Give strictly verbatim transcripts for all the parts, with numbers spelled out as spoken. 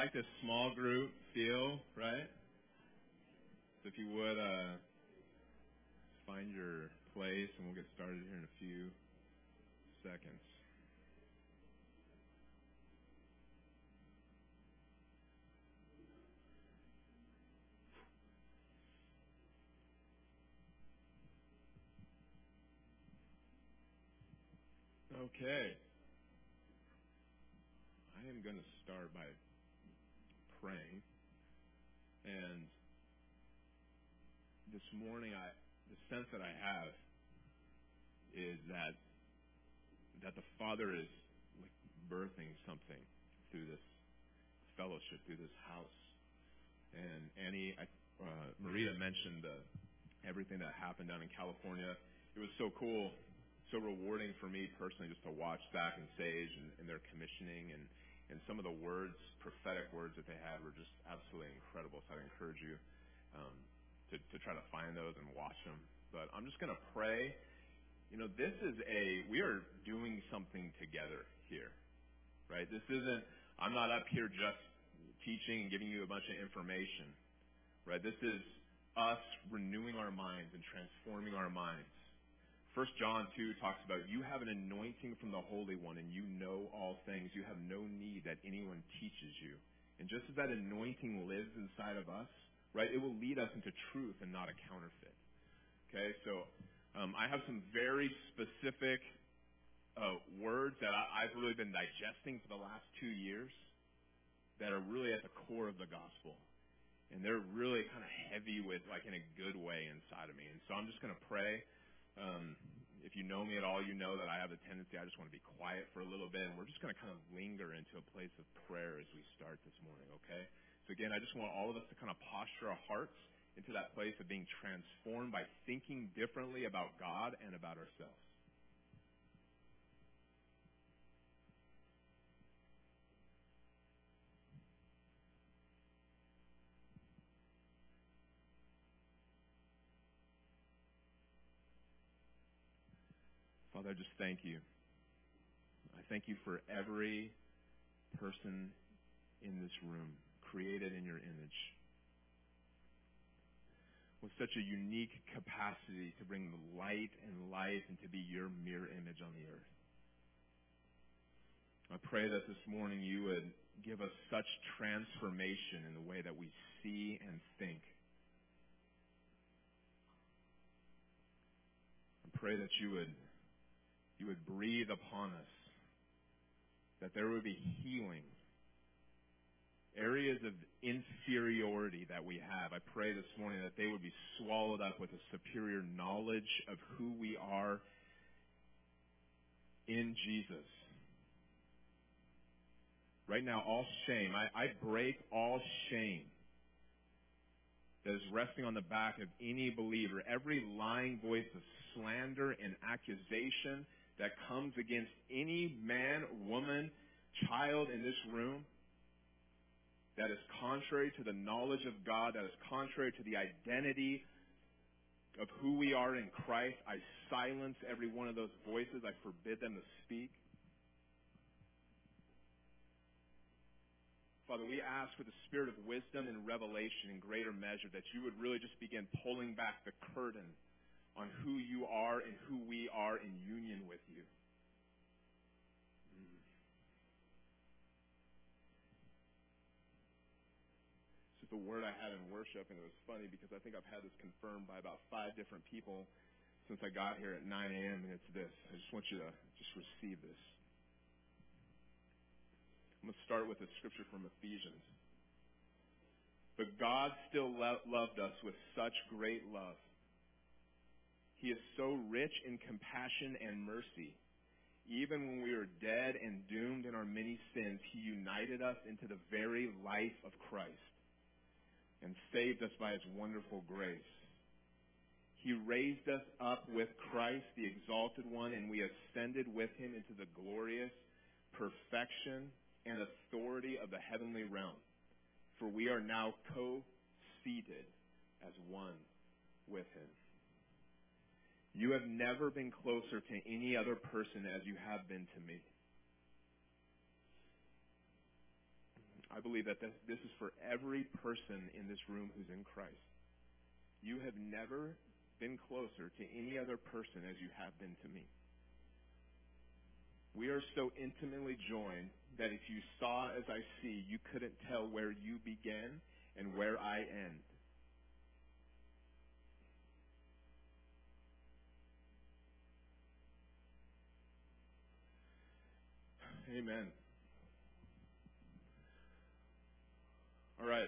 like this small group feel, right? So if you would, uh, find your place, and we'll get started here in a few seconds. Okay. I am going to start by praying. And this morning, I the sense that I have is that that the Father is like birthing something through this fellowship, through this house. And Annie, I, uh, Maria mentioned uh, everything that happened down in California. It was so cool, so rewarding for me personally just to watch Zach and Sage and, and their commissioning, and, and some of the words, prophetic words that they had were just absolutely incredible. So I encourage you um, to, to try to find those and watch them. But I'm just going to pray. You know, this is a, we are doing something together here, right? This isn't, I'm not up here just teaching and giving you a bunch of information, right? This is us renewing our minds and transforming our minds. First John two talks about you have an anointing from the Holy One and you know all things. You have no need that anyone teaches you. And just as that anointing lives inside of us, right, it will lead us into truth and not a counterfeit. Okay, so um, I have some very specific uh, words that I, I've really been digesting for the last two years that are really at the core of the gospel. And they're really kind of heavy with, like, in a good way inside of me. And so I'm just going to pray. Um, if you know me at all, you know that I have a tendency, I just want to be quiet for a little bit. And we're just going to kind of linger into a place of prayer as we start this morning, okay? So again, I just want all of us to kind of posture our hearts into that place of being transformed by thinking differently about God and about ourselves. Father, I just thank you. I thank you for every person in this room, created in your image, with such a unique capacity to bring light and life and to be your mirror image on the earth. I pray that this morning you would give us such transformation in the way that we see and think. I pray that you would you would breathe upon us, that there would be healing. Areas of inferiority that we have, I pray this morning that they would be swallowed up with a superior knowledge of who we are in Jesus. Right now, all shame, I, I break all shame that is resting on the back of any believer, every lying voice of slander and accusation that comes against any man, woman, child in this room, that is contrary to the knowledge of God, that is contrary to the identity of who we are in Christ. I silence every one of those voices. I forbid them to speak. Father, we ask for the spirit of wisdom and revelation in greater measure, that you would really just begin pulling back the curtain on who you are and who we are in union with you. Mm. It's just a word I had in worship, and it was funny because I think I've had this confirmed by about five different people since I got here at nine a.m., and it's this. I just want you to just receive this. I'm going to start with a scripture from Ephesians. But God still lo- loved us with such great love. He is so rich in compassion and mercy. Even when we were dead and doomed in our many sins, He united us into the very life of Christ and saved us by His wonderful grace. He raised us up with Christ, the Exalted One, and we ascended with Him into the glorious perfection and authority of the heavenly realm. For we are now co-seated as one with Him. You have never been closer to any other person as you have been to me. I believe that this, this is for every person in this room who's in Christ. You have never been closer to any other person as you have been to me. We are so intimately joined that if you saw as I see, you couldn't tell where you begin and where I end. Amen. All right.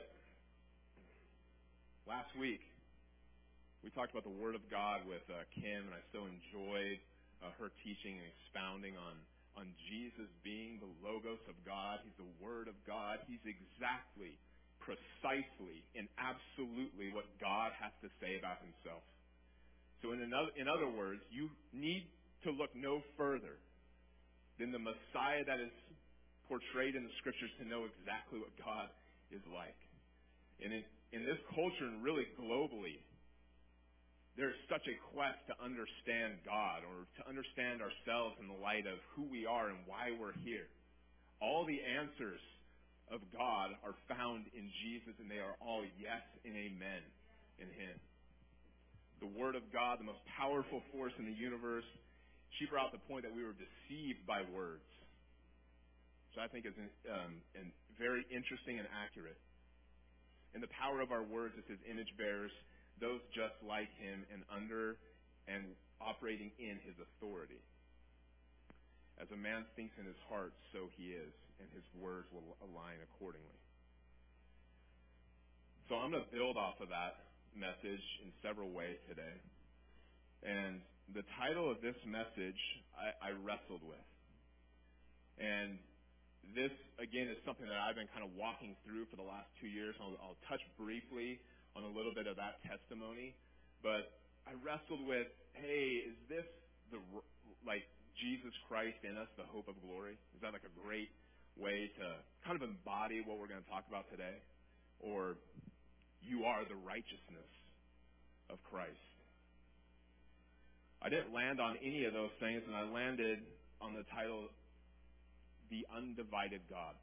Last week, we talked about the Word of God with uh, Kim, and I so enjoyed uh, her teaching and expounding on, on Jesus being the Logos of God. He's the Word of God. He's exactly, precisely, and absolutely what God has to say about himself. So in, another, in other words, you need to look no further than the Messiah that is portrayed in the Scriptures to know exactly what God is like. And in, in this culture, and really globally, there's such a quest to understand God or to understand ourselves in the light of who we are and why we're here. All the answers of God are found in Jesus, and they are all yes and amen in Him. The Word of God, the most powerful force in the universe, she brought the point that we were deceived by words, which I think is um, and very interesting and accurate. And the power of our words is His image bearers, those just like Him and under and operating in His authority. As a man thinks in his heart, so he is, and his words will align accordingly. So I'm going to build off of that message in several ways today. And the title of this message I, I wrestled with. And this, again, is something that I've been kind of walking through for the last two years. I'll, I'll touch briefly on a little bit of that testimony. But I wrestled with, hey, is this the, like, Jesus Christ in us, the hope of glory? Is that like a great way to kind of embody what we're going to talk about today? Or you are the righteousness of Christ? I didn't land on any of those things, and I landed on the title, The Undivided God.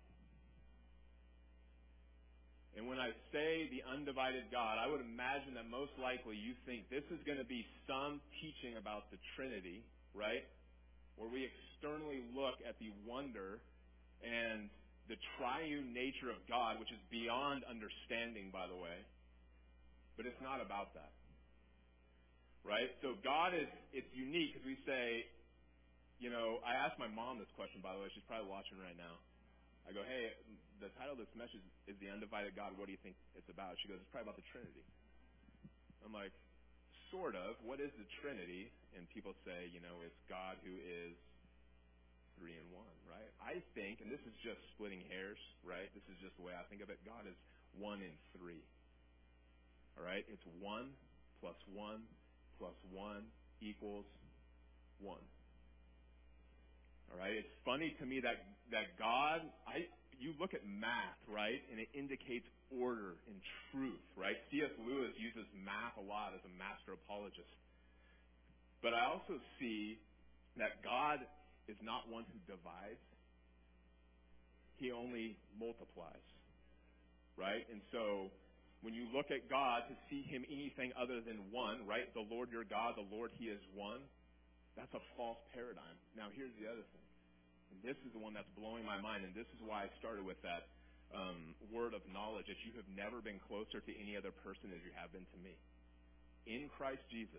And when I say the undivided God, I would imagine that most likely you think this is going to be some teaching about the Trinity, right? Where we externally look at the wonder and the triune nature of God, which is beyond understanding, by the way. But it's not about that. Right? So God is, it's unique because we say, you know, I asked my mom this question, by the way. She's probably watching right now. I go, hey, the title of this message is The Undivided God. What do you think it's about? She goes, it's probably about the Trinity. I'm like, sort of. What is the Trinity? And people say, you know, it's God who is three in one, right? I think, and this is just splitting hairs, right? This is just the way I think of it. God is one in three. All right? It's one plus one plus one equals one. All right? It's funny to me that, that God, I you look at math, right, and it indicates order and truth, right? C S Lewis uses math a lot as a master apologist. But I also see that God is not one who divides. He only multiplies, right? And so when you look at God to see Him anything other than one, right? The Lord your God, the Lord He is one. That's a false paradigm. Now here's the other thing. And this is the one that's blowing my mind, and this is why I started with that um, word of knowledge, that you have never been closer to any other person as you have been to me. In Christ Jesus.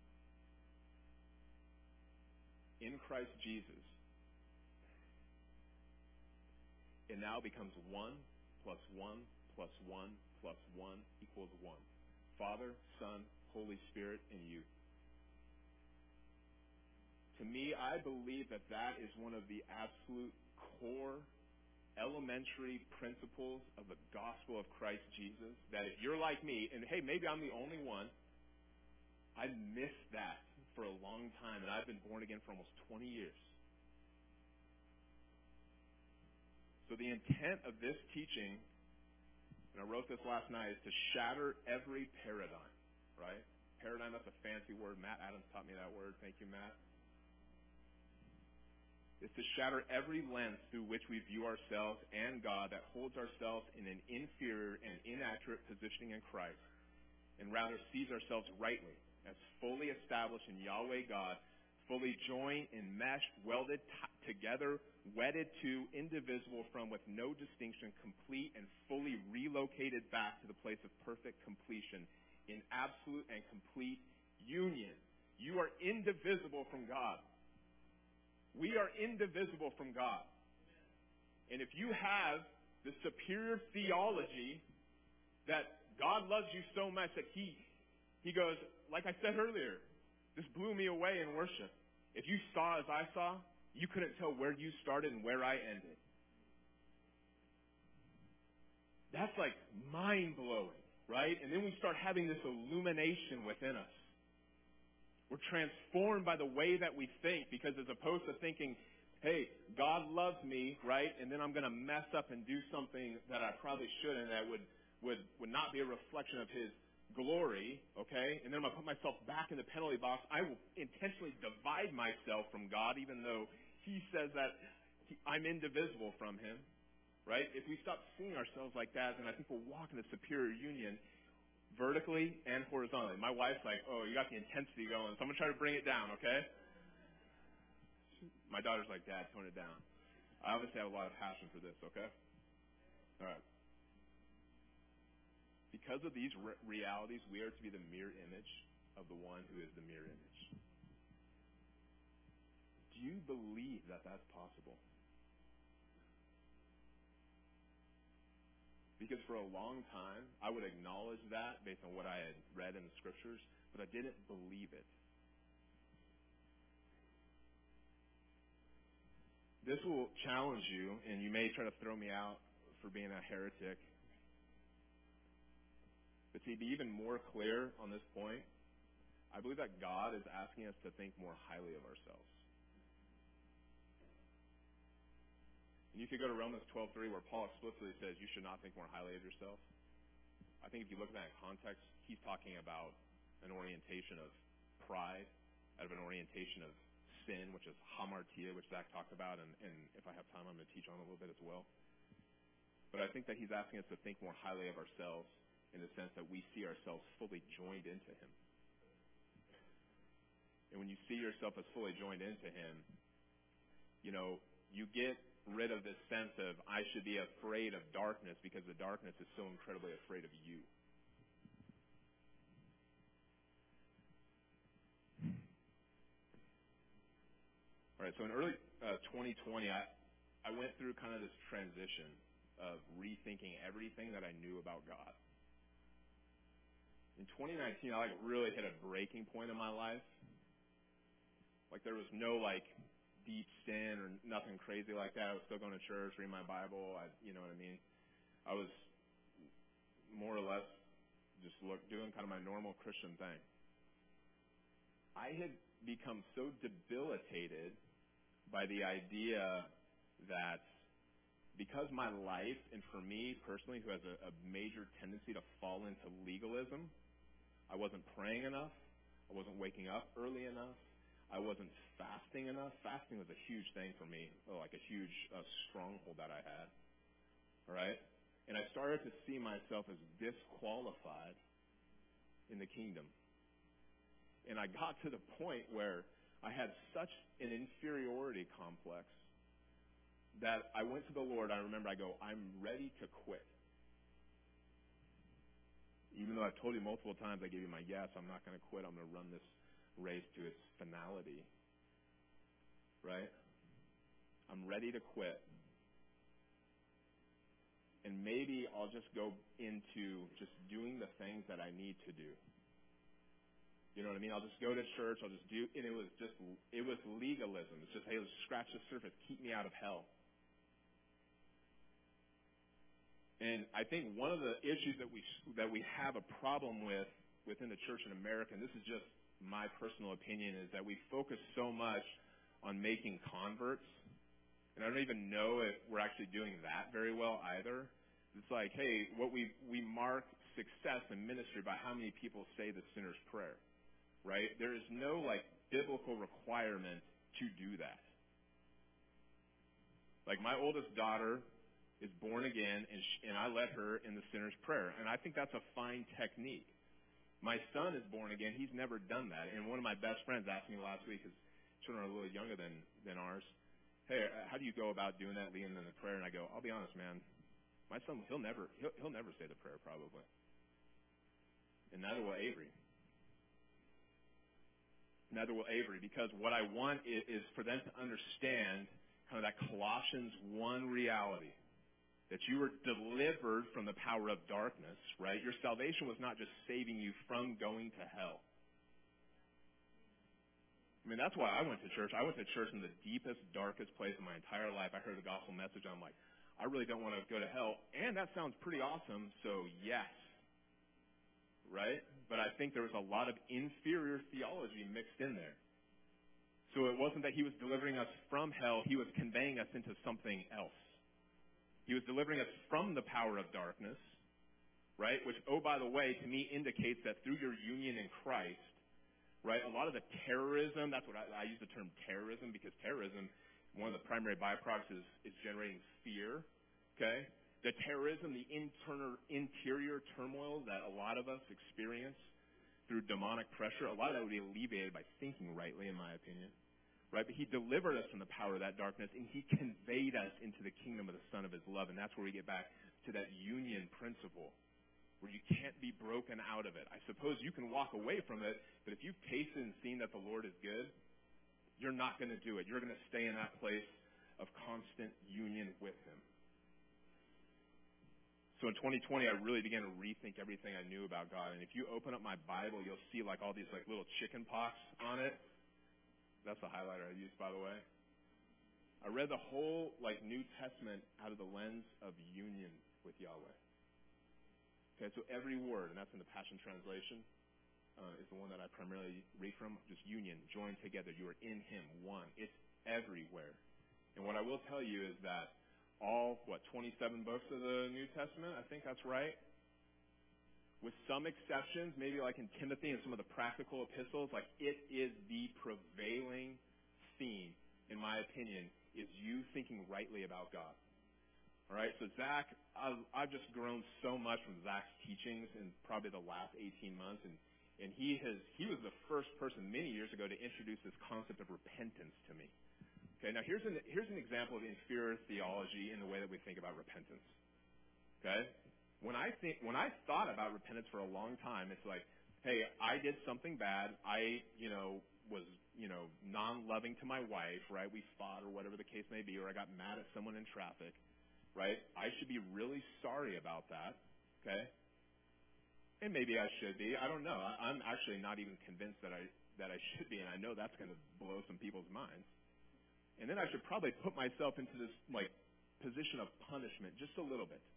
In Christ Jesus. It now becomes one plus one plus one plus one equals one. Father, Son, Holy Spirit, and you. To me, I believe that that is one of the absolute core, elementary principles of the gospel of Christ Jesus. That if you're like me, and hey, maybe I'm the only one, I missed that for a long time, and I've been born again for almost twenty years. So the intent of this teaching, and I wrote this last night, is to shatter every paradigm, right? Paradigm, that's a fancy word. Matt Adams taught me that word. Thank you, Matt. is to shatter every lens through which we view ourselves and God that holds ourselves in an inferior and inaccurate positioning in Christ, and rather sees ourselves rightly as fully established in Yahweh God, fully joined, enmeshed, welded t- together, wedded to, indivisible from, with no distinction, complete and fully relocated back to the place of perfect completion in absolute and complete union. You are indivisible from God. We are indivisible from God. And if you have the superior theology that God loves you so much that he, he goes, like I said earlier, this blew me away in worship. If you saw as I saw, you couldn't tell where you started and where I ended. That's like mind-blowing, right? And then we start having this illumination within us. We're transformed by the way that we think, because as opposed to thinking, hey, God loves me, right, and then I'm going to mess up and do something that I probably shouldn't, that would, would, would not be a reflection of His glory, okay, and then I'm going to put myself back in the penalty box. I will intentionally divide myself from God, even though He says that he, I'm indivisible from Him, right? If we stop seeing ourselves like that, then I think we'll walk in the superior union vertically and horizontally. My wife's like, oh, you got the intensity going, so I'm going to try to bring it down, okay? My daughter's like, Dad, tone it down. I obviously have a lot of passion for this, okay? All right. Because of these re- realities, we are to be the mirror image of the one who is the mirror image. Do you believe that that's possible? Because for a long time, I would acknowledge that based on what I had read in the scriptures, but I didn't believe it. This will challenge you, and you may try to throw me out for being a heretic. But to be even more clear on this point, I believe that God is asking us to think more highly of ourselves. And you could go to Romans twelve three, where Paul explicitly says you should not think more highly of yourself. I think if you look at that in context, he's talking about an orientation of pride, out of an orientation of sin, which is hamartia, which Zach talked about, and, and if I have time, I'm going to teach on a little bit as well. But I think that he's asking us to think more highly of ourselves in the sense that we see ourselves fully joined into Him. And when you see yourself as fully joined into Him, you know, you get rid of this sense of I should be afraid of darkness because the darkness is so incredibly afraid of you. All right, so in early uh, twenty twenty, I, I went through kind of this transition of rethinking everything that I knew about God. In twenty nineteen, I like really hit a breaking point in my life. Like there was no like deep sin or nothing crazy like that. I was still going to church, reading my Bible. I, you know what I mean? I was more or less just look, doing kind of my normal Christian thing. I had become so debilitated by the idea that because my life, and for me personally, who has a, a major tendency to fall into legalism, I wasn't praying enough. I wasn't waking up early enough. I wasn't fasting enough. Fasting was a huge thing for me, like a huge uh, stronghold that I had. All right? And I started to see myself as disqualified in the kingdom. And I got to the point where I had such an inferiority complex that I went to the Lord. I remember I go, I'm ready to quit. Even though I've told you multiple times, I gave you my yes, I'm not going to quit. I'm going to run this race to its finality, right? I'm ready to quit. And maybe I'll just go into just doing the things that I need to do. You know what I mean? I'll just go to church, I'll just do, and it was just, it was legalism. It's just, hey, let's scratch the surface, keep me out of hell. And I think one of the issues that we, that we have a problem with within the church in America, and this is just my personal opinion, is that we focus so much on making converts, and I don't even know if we're actually doing that very well either. It's like, hey, what we we mark success in ministry by how many people say the sinner's prayer, right? There is no like biblical requirement to do that. Like my oldest daughter is born again, and, she, and I led her in the sinner's prayer. And I think that's a fine technique. My son is born again. He's never done that. And one of my best friends asked me last week, his children are a little younger than, than ours, hey, how do you go about doing that, leading in the prayer? And I go, I'll be honest, man. My son, he'll never, he'll, he'll never say the prayer probably. And neither will Avery. Neither will Avery, because what I want is, is for them to understand kind of that Colossians one reality, that you were delivered from the power of darkness, right? Your salvation was not just saving you from going to hell. I mean, that's why I went to church. I went to church in the deepest, darkest place in my entire life. I heard the gospel message, and I'm like, I really don't want to go to hell. And that sounds pretty awesome, so yes. Right? But I think there was a lot of inferior theology mixed in there. So it wasn't that he was delivering us from hell. He was conveying us into something else. He was delivering us from the power of darkness, right? Which, oh, by the way, to me indicates that through your union in Christ, right, a lot of the terrorism, that's what I, I use the term terrorism, because terrorism, one of the primary byproducts is, is generating fear, okay? The terrorism, the internal, interior turmoil that a lot of us experience through demonic pressure, a lot of that would be alleviated by thinking rightly, in my opinion. Right? But he delivered us from the power of that darkness, and he conveyed us into the kingdom of the Son of his love. And that's where we get back to that union principle, where you can't be broken out of it. I suppose you can walk away from it, but if you've tasted and seen that the Lord is good, you're not going to do it. You're going to stay in that place of constant union with him. So in twenty twenty, I really began to rethink everything I knew about God. And if you open up my Bible, you'll see like all these like little chicken pox on it. That's the highlighter I used, by the way. I read the whole like New Testament out of the lens of union with Yahweh. Okay, so every word, and that's in the Passion Translation, uh, is the one that I primarily read from. Just union, joined together. You are in him, one. It's everywhere. And what I will tell you is that all, what, twenty-seven books of the New Testament, I think that's right, with some exceptions, maybe like in Timothy and some of the practical epistles, like it is the prevailing theme, in my opinion, is you thinking rightly about God. All right, so Zach, I've, I've just grown so much from Zach's teachings in probably the last eighteen months, and, and he has he was the first person many years ago to introduce this concept of repentance to me. Okay, now here's an here's an example of inferior theology in the way that we think about repentance. Okay. When I think, when I thought about repentance for a long time, it's like, hey, I did something bad. I, you know, was, you know, non-loving to my wife, right? We fought or whatever the case may be, or I got mad at someone in traffic, right? I should be really sorry about that, okay? And maybe I should be. I don't know. I, I'm actually not even convinced that I that I should be, and I know that's going to blow some people's minds. And then I should probably put myself into this like position of punishment just a little bit.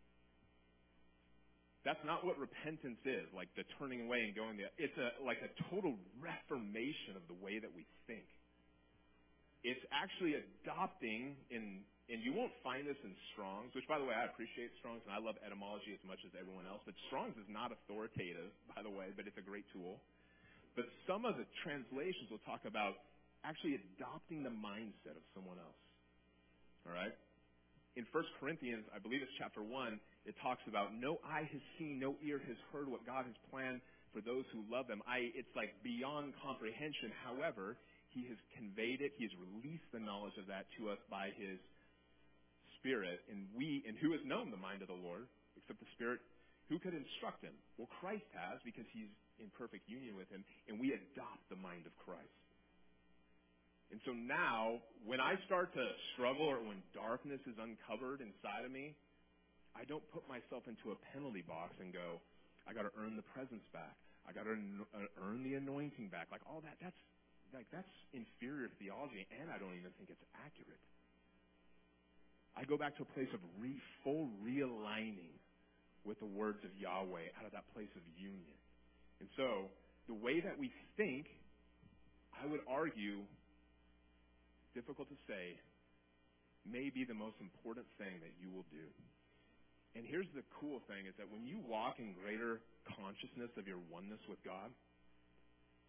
That's not what repentance is, like the turning away and going there. It's a, like a total reformation of the way that we think. It's actually adopting, in, and you won't find this in Strong's, which, by the way, I appreciate Strong's, and I love etymology as much as everyone else, but Strong's is not authoritative, by the way, but it's a great tool. But some of the translations will talk about actually adopting the mindset of someone else. All right? In First Corinthians, I believe it's chapter one, it talks about no eye has seen, no ear has heard what God has planned for those who love them. I, it's like beyond comprehension. However, he has conveyed it. He has released the knowledge of that to us by his Spirit. And we, and who has known the mind of the Lord except the Spirit? Who could instruct him? Well, Christ has, because he's in perfect union with him, and we adopt the mind of Christ. And so now, when I start to struggle or when darkness is uncovered inside of me, I don't put myself into a penalty box and go, I got to earn the presence back. I got to earn the anointing back. Like all that, that's like that's inferior theology, and I don't even think it's accurate. I go back to a place of re, full realigning with the words of Yahweh out of that place of union. And so, the way that we think, I would argue, difficult to say, may be the most important thing that you will do. And here's the cool thing, is that when you walk in greater consciousness of your oneness with God,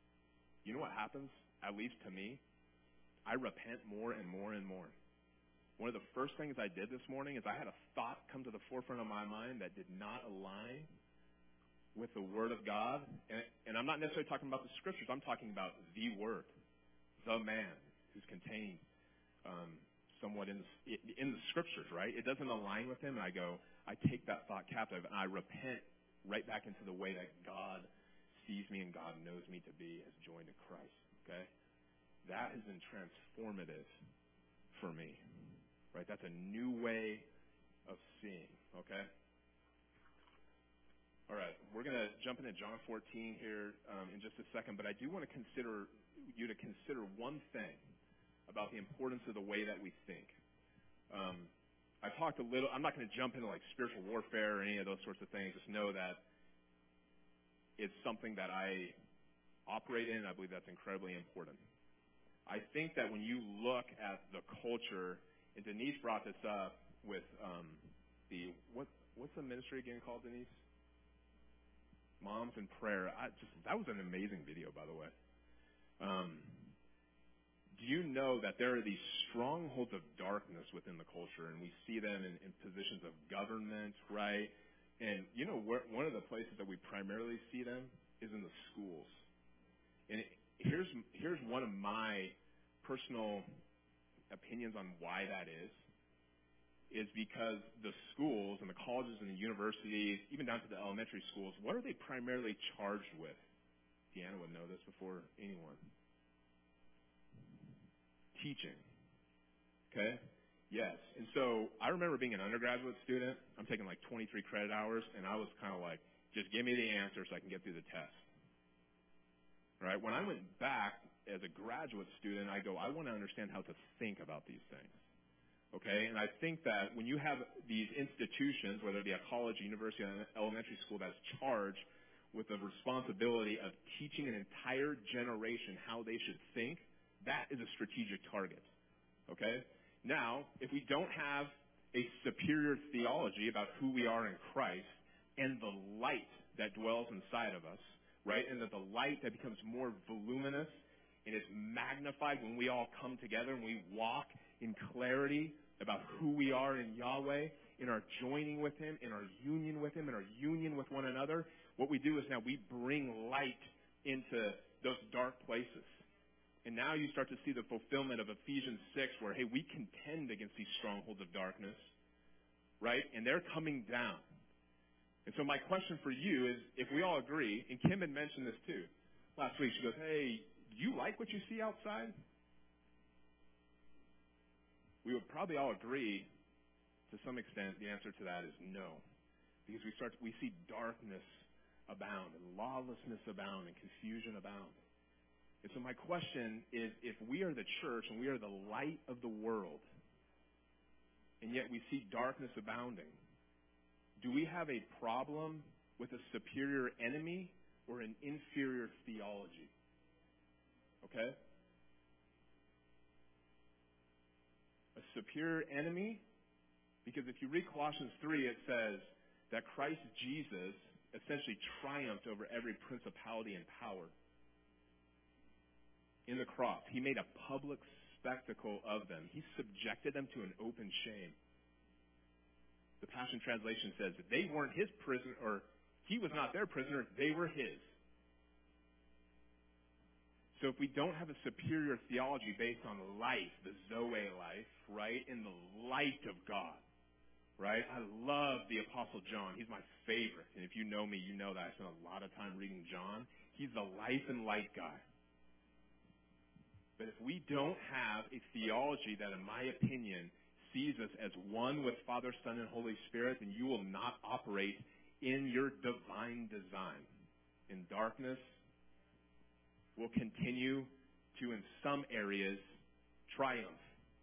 you know what happens? At least to me, I repent more and more and more. one of the first things I did this morning is I had a thought come to the forefront of my mind that did not align with the Word of God. And, and I'm not necessarily talking about the Scriptures. I'm talking about the Word, the man who's contained um, somewhat in the, in the Scriptures, right? It doesn't align with him, and I go, I take that thought captive, and I repent right back into the way that God sees me and God knows me to be as joined to Christ, okay? That has been transformative for me, right? That's a new way of seeing, okay? All right, we're going to jump into John fourteen here um, in just a second, but I do want to consider you to consider one thing about the importance of the way that we think. Um, I talked a little. I'm not going to jump into like spiritual warfare or any of those sorts of things. Just know that it's something that I operate in. And I believe that's incredibly important. I think that when you look at the culture, and Denise brought this up with um, the what what's the ministry again called, Denise? Moms in Prayer. I just that was an amazing video, by the way. Um, do you know that there are these strongholds of darkness within the culture, and we see them in, in positions of government, right? And you know, where, one of the places that we primarily see them is in the schools. And it, here's here's one of my personal opinions on why that is. Is because the schools and the colleges and the universities, even down to the elementary schools, what are they primarily charged with? Deanna would know this before anyone. Teaching. Okay? Yes. And so I remember being an undergraduate student. I'm taking like twenty-three credit hours, and I was kind of like, just give me the answer so I can get through the test. Right? When I went back as a graduate student, I go, I want to understand how to think about these things. Okay, and I think that when you have these institutions, whether it be a college, university, or an elementary school, that's charged with the responsibility of teaching an entire generation how they should think, that is a strategic target. Okay? Now, if we don't have a superior theology about who we are in Christ and the light that dwells inside of us, right, and that the light that becomes more voluminous and is magnified when we all come together and we walk in clarity about who we are in Yahweh, in our joining with Him, in our union with Him, in our union with one another, what we do is now we bring light into those dark places. And now you start to see the fulfillment of Ephesians six where, hey, we contend against these strongholds of darkness, right? And they're coming down. And so my question for you is, if we all agree, and Kim had mentioned this too last week, she goes, hey, do you like what you see outside? We would probably all agree, to some extent, the answer to that is no. Because we start, we see darkness abound, and lawlessness abound, and confusion abound. And so my question is, if we are the church, and we are the light of the world, and yet we see darkness abounding, do we have a problem with a superior enemy or an inferior theology? Okay? A superior enemy, because if you read Colossians three, it says that Christ Jesus essentially triumphed over every principality and power in the cross. He made a public spectacle of them. He subjected them to an open shame. The Passion Translation says that they weren't his prisoner, or he was not their prisoner, they were his. So if we don't have a superior theology based on life, the Zoe life, right, in the light of God, right? I love the Apostle John. He's my favorite. And if you know me, you know that I spend a lot of time reading John. He's the life and light guy. But if we don't have a theology that, in my opinion, sees us as one with Father, Son, and Holy Spirit, then you will not operate in your divine design. In darkness, will continue to, in some areas, triumph.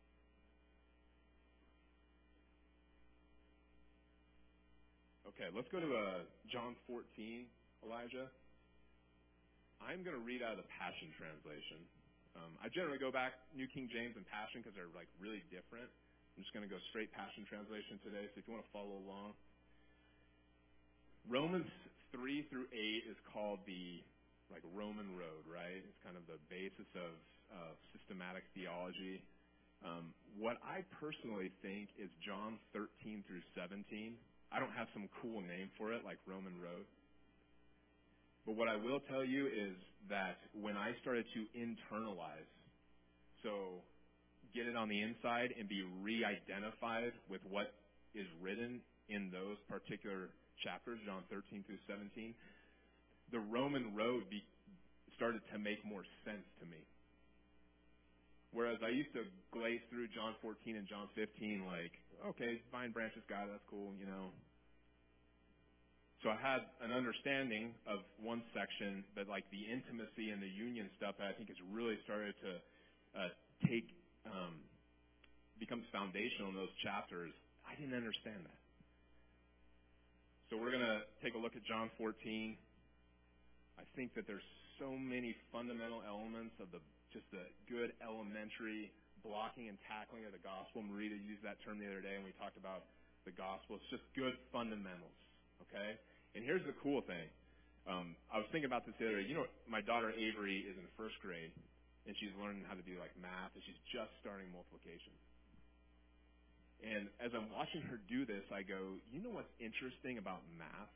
Okay, let's go to uh, John fourteen, Elijah. I'm going to read out of the Passion Translation. Um, I generally go back New King James and Passion because they're like really different. I'm just going to go straight Passion Translation today, so if you want to follow along. Romans three through eight is called the like Roman road, right? It's kind of the basis of uh, systematic theology. Um, what I personally think is John thirteen through seventeen. I don't have some cool name for it like Roman Road. But what I will tell you is that when I started to internalize, so get it on the inside and be re-identified with what is written in those particular chapters, John thirteen through seventeen, the Roman road be, started to make more sense to me. Whereas I used to glaze through John fourteen and John fifteen like, okay, vine branches, God, that's cool, you know. So I had an understanding of one section, but like the intimacy and the union stuff, I think has really started to uh, take, um, becomes foundational in those chapters. I didn't understand that. So we're going to take a look at John fourteen. I think that there's so many fundamental elements of the just the good elementary blocking and tackling of the gospel. Marita used that term the other day when we talked about the gospel. It's just good fundamentals, okay? And here's the cool thing. Um, I was thinking about this the other day. You know, my daughter Avery is in first grade, and she's learning how to do like math, and she's just starting multiplication. And as I'm watching her do this, I go, you know what's interesting about math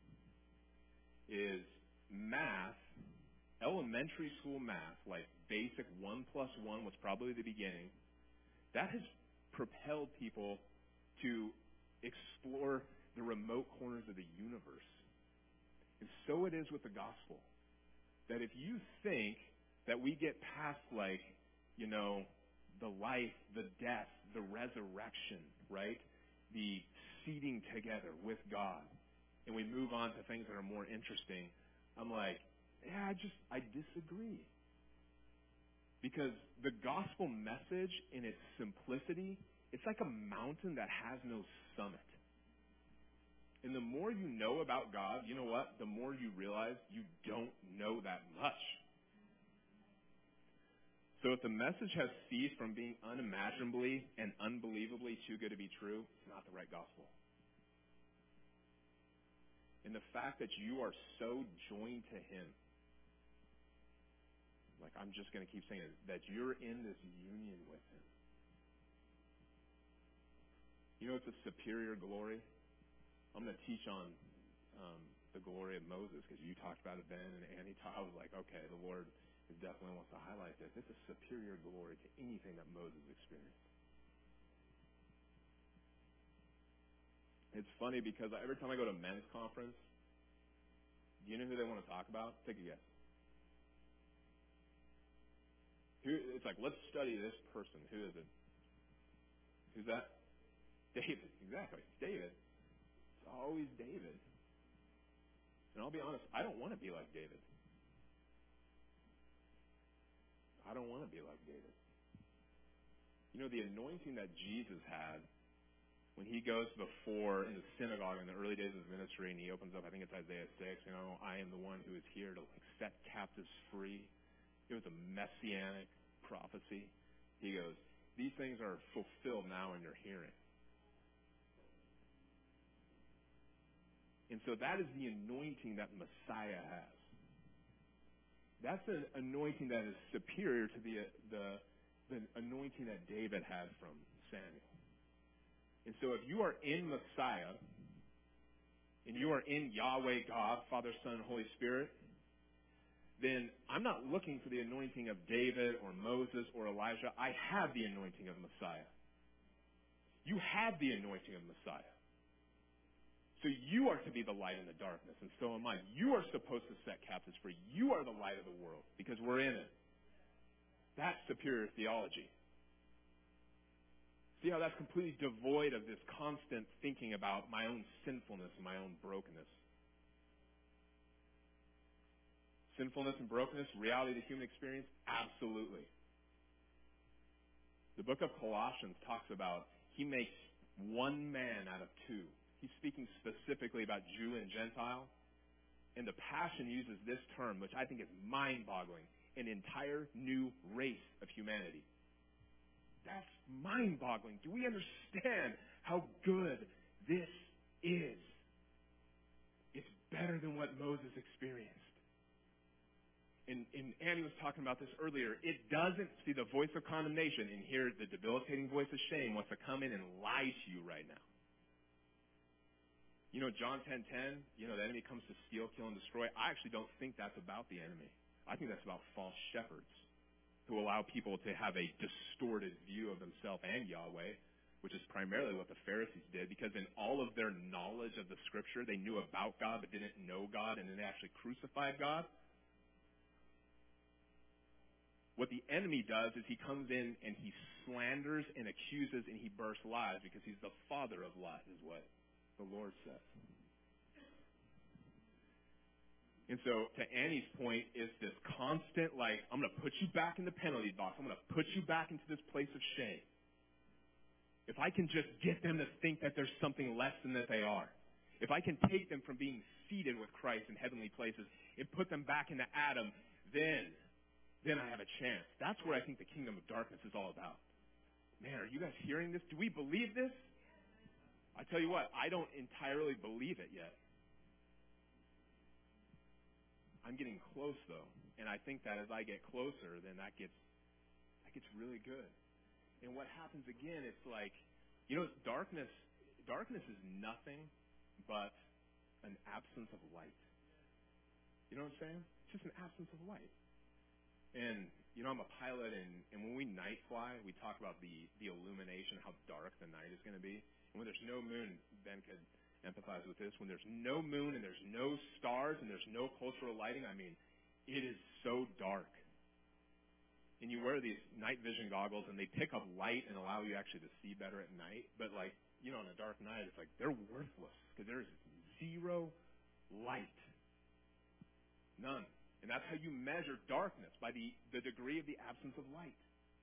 is math, elementary school math, like basic one plus one was probably the beginning, that has propelled people to explore the remote corners of the universe. And so it is with the gospel. That if you think that we get past like, you know, the life, the death, the resurrection, right? The seating together with God, and we move on to things that are more interesting, I'm like, yeah, I just, I disagree. Because the gospel message in its simplicity, it's like a mountain that has no summit. And the more you know about God, you know what? The more you realize you don't know that much. So if the message has ceased from being unimaginably and unbelievably too good to be true, it's not the right gospel. And the fact that you are so joined to Him, like I'm just going to keep saying it, that you're in this union with Him. You know, it's a superior glory. I'm going to teach on um, the glory of Moses because you talked about it, Ben, and Annie talked. I was like, okay, the Lord definitely wants to highlight this. It's a superior glory to anything that Moses experienced. It's funny because every time I go to men's conference, do you know who they want to talk about? Take a guess. Who, it's like, let's study this person. Who is it? Who's that? David. Exactly. David. It's always David. And I'll be honest, I don't want to be like David. I don't want to be like David. You know, the anointing that Jesus had when he goes before in the synagogue in the early days of his ministry and he opens up, I think it's Isaiah six, you know, I am the one who is here to like set captives free. It was a messianic prophecy. He goes, these things are fulfilled now in your hearing. And so that is the anointing that Messiah has. That's an anointing that is superior to the, the, the anointing that David had from Samuel. And so if you are in Messiah, and you are in Yahweh God, Father, Son, and Holy Spirit, then I'm not looking for the anointing of David or Moses or Elijah. I have the anointing of Messiah. You have the anointing of Messiah. So you are to be the light in the darkness, and so am I. You are supposed to set captives free. You are the light of the world because we're in it. That's superior theology. See how that's completely devoid of this constant thinking about my own sinfulness and my own brokenness. Sinfulness and brokenness, reality of the human experience? Absolutely. The book of Colossians talks about he makes one man out of two. He's speaking specifically about Jew and Gentile. And the Passion uses this term, which I think is mind-boggling, an entire new race of humanity. That's mind-boggling. Do we understand how good this is? It's better than what Moses experienced. and, and Annie was talking about this earlier, it doesn't see the voice of condemnation and hear the debilitating voice of shame wants to come in and lie to you right now. You know, John ten ten, you know, the enemy comes to steal, kill, and destroy. I actually don't think that's about the enemy. I think that's about false shepherds who allow people to have a distorted view of themselves and Yahweh, which is primarily what the Pharisees did, because in all of their knowledge of the Scripture, they knew about God but didn't know God, and then they actually crucified God. What the enemy does is he comes in and he slanders and accuses and he bursts lies because he's the father of lies, is what the Lord says. And so, to Annie's point, is this constant, like, I'm going to put you back in the penalty box. I'm going to put you back into this place of shame. If I can just get them to think that there's something less than that they are, if I can take them from being seated with Christ in heavenly places and put them back into Adam, then, then I have a chance. That's what I think the kingdom of darkness is all about. Man, are you guys hearing this? Do we believe this? I tell you what, I don't entirely believe it yet. I'm getting close, though, and I think that as I get closer, then that gets that gets really good. And what happens again, it's like, you know, darkness. Darkness is nothing but an absence of light. You know what I'm saying? It's just an absence of light. And you know, I'm a pilot, and, and when we night fly, we talk about the the illumination, how dark the night is going to be. And when there's no moon, Ben could empathize with this. When there's no moon and there's no stars and there's no cultural lighting, I mean, it is so dark. And you wear these night vision goggles, and they pick up light and allow you actually to see better at night. But like, you know, on a dark night, it's like they're worthless because there's zero light. None. And that's how you measure darkness, by the, the degree of the absence of light.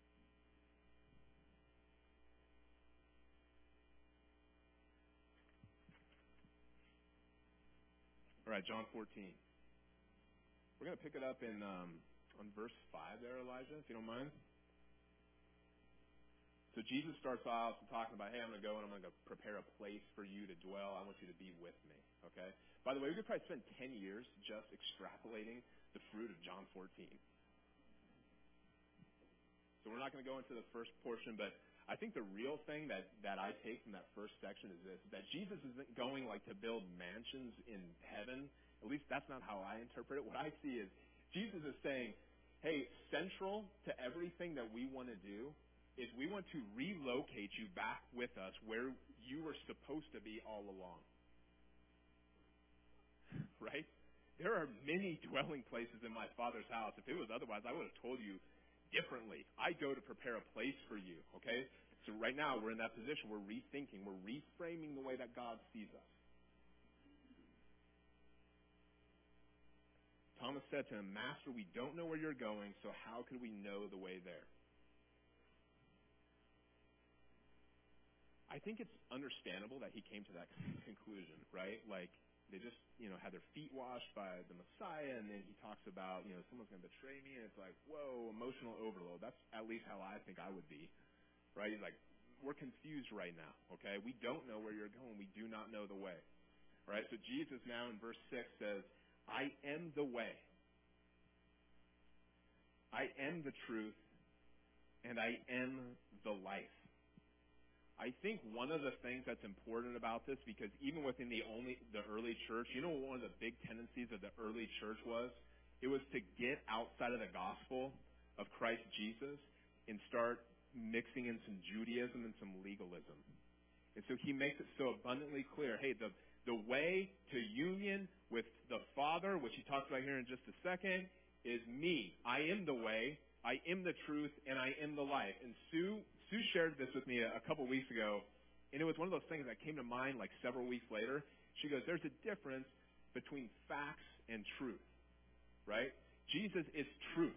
All right, John fourteen. We're going to pick it up in um, on verse five there, Elijah, if you don't mind. So Jesus starts off talking about, hey, I'm going to go and I'm going to go prepare a place for you to dwell. I want you to be with me, okay? By the way, we could probably spend ten years just extrapolating the fruit of John fourteen. So we're not going to go into the first portion, but I think the real thing that, that I take from that first section is this, that Jesus isn't going like to build mansions in heaven. At least that's not how I interpret it. What I see is Jesus is saying, hey, central to everything that we want to do is we want to relocate you back with us where you were supposed to be all along. Right? There are many dwelling places in my Father's house. If it was otherwise, I would have told you differently. I go to prepare a place for you, okay? So right now, we're in that position. We're rethinking. We're reframing the way that God sees us. Thomas said to him, Master, we don't know where you're going, so how could we know the way there? I think it's understandable that he came to that conclusion, right? Like, they just, you know, had their feet washed by the Messiah, and then he talks about, you know, someone's going to betray me, and it's like, whoa, emotional overload. That's at least how I think I would be, right? He's like, we're confused right now, okay? We don't know where you're going. We do not know the way, right? So Jesus now in verse six says, I am the way. I am the truth, and I am the life. I think one of the things that's important about this, because even within the only the early church, you know what one of the big tendencies of the early church was? It was to get outside of the gospel of Christ Jesus and start mixing in some Judaism and some legalism. And so he makes it so abundantly clear, hey, the, the way to union with the Father, which he talks about here in just a second, is me. I am the way, I am the truth, and I am the life. And Sue Sue shared this with me a, a couple weeks ago, and it was one of those things that came to mind like several weeks later. She goes, there's a difference between facts and truth, right? Jesus is truth.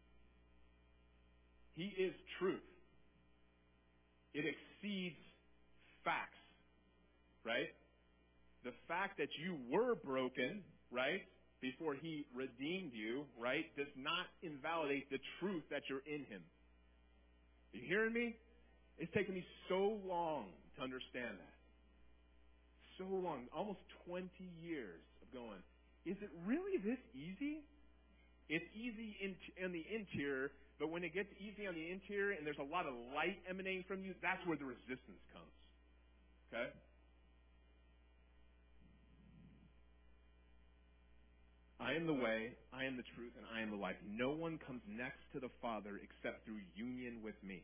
He is truth. It exceeds facts, right? The fact that you were broken, right, before he redeemed you, right, does not invalidate the truth that you're in him. Are you hearing me? It's taken me so long to understand that. So long, almost twenty years of going, is it really this easy? It's easy in, in the interior, but when it gets easy on the interior and there's a lot of light emanating from you, that's where the resistance comes. Okay? I am the way, I am the truth, and I am the life. No one comes next to the Father except through union with me.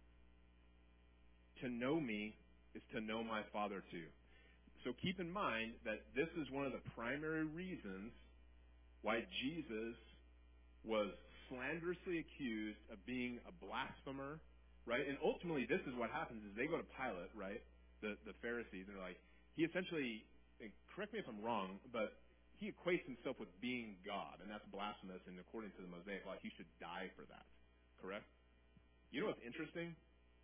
To know me is to know my Father too. So keep in mind that this is one of the primary reasons why Jesus was slanderously accused of being a blasphemer, right? And ultimately, this is what happens: is they go to Pilate, right? The the Pharisees, and they're like, he essentially, and correct me if I'm wrong, but he equates himself with being God, and that's blasphemous. And according to the Mosaic law, he should die for that. Correct? You know what's interesting?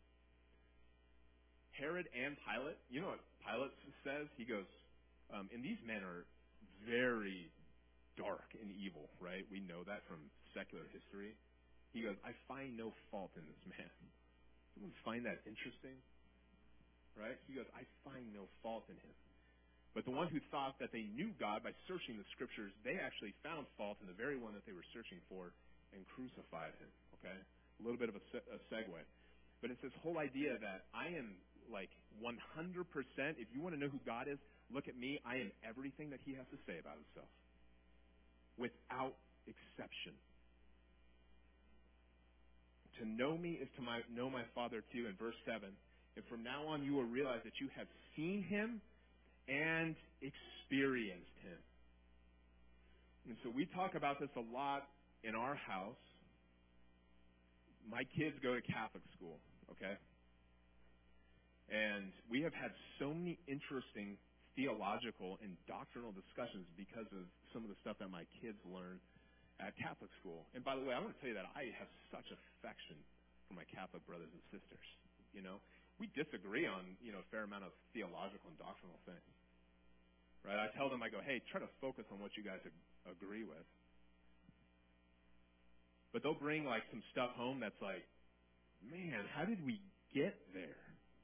Herod and Pilate, you know what Pilate says? He goes, um, and these men are very dark and evil, right? We know that from secular history. He goes, I find no fault in this man. Someone find that interesting? Right? He goes, I find no fault in him. But the one who thought that they knew God by searching the scriptures, they actually found fault in the very one that they were searching for and crucified him. Okay? A little bit of a, se- a segue. But it's this whole idea that I am like one hundred percent, if you want to know who God is, look at me. I am everything that he has to say about himself. Without exception. To know me is to my, know my Father too, in verse seven. And from now on you will realize that you have seen him and experienced him. And so we talk about this a lot in our house. My kids go to Catholic school, okay? And we have had so many interesting theological and doctrinal discussions because of some of the stuff that my kids learn at Catholic school. And by the way, I want to tell you that I have such affection for my Catholic brothers and sisters. You know, we disagree on, you know, a fair amount of theological and doctrinal things. Right? I tell them, I go, hey, try to focus on what you guys ag- agree with. But they'll bring like some stuff home that's like, man, how did we get there?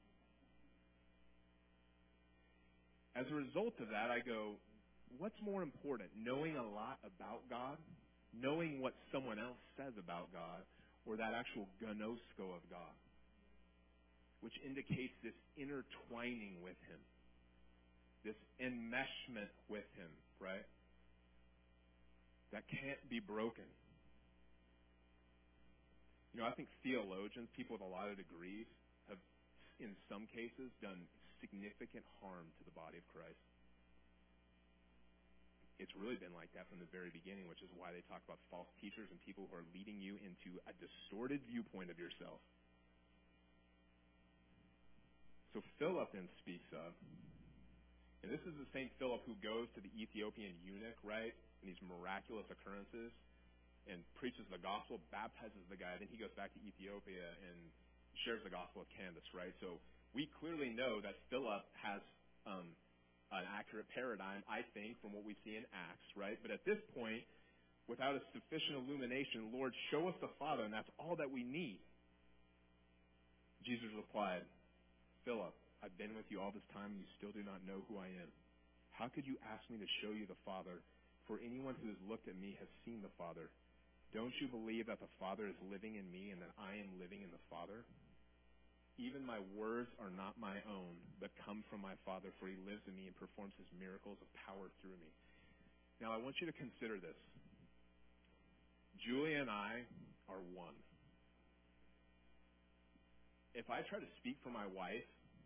As a result of that, I go, what's more important, knowing a lot about God, knowing what someone else says about God, or that actual gnosko of God, which indicates this intertwining with him, this enmeshment with him, right? That can't be broken. You know, I think theologians, people with a lot of degrees, have, in some cases, done significant harm to the body of Christ. It's really been like that from the very beginning, which is why they talk about false teachers and people who are leading you into a distorted viewpoint of yourself. So Philip then speaks up, and this is the same Philip who goes to the Ethiopian eunuch, right, in these miraculous occurrences, and preaches the gospel, baptizes the guy, then he goes back to Ethiopia and shares the gospel with Candace, right? So we clearly know that Philip has um, an accurate paradigm, I think, from what we see in Acts, right? But at this point, without a sufficient illumination, Lord, show us the Father, and that's all that we need. Jesus replied, Philip, I've been with you all this time, and you still do not know who I am. How could you ask me to show you the Father? For anyone who has looked at me has seen the Father. Don't you believe that the Father is living in me and that I am living in the Father? Even my words are not my own, but come from my Father, for he lives in me and performs his miracles of power through me. Now, I want you to consider this. Julia and I are one. If I try to speak for my wife,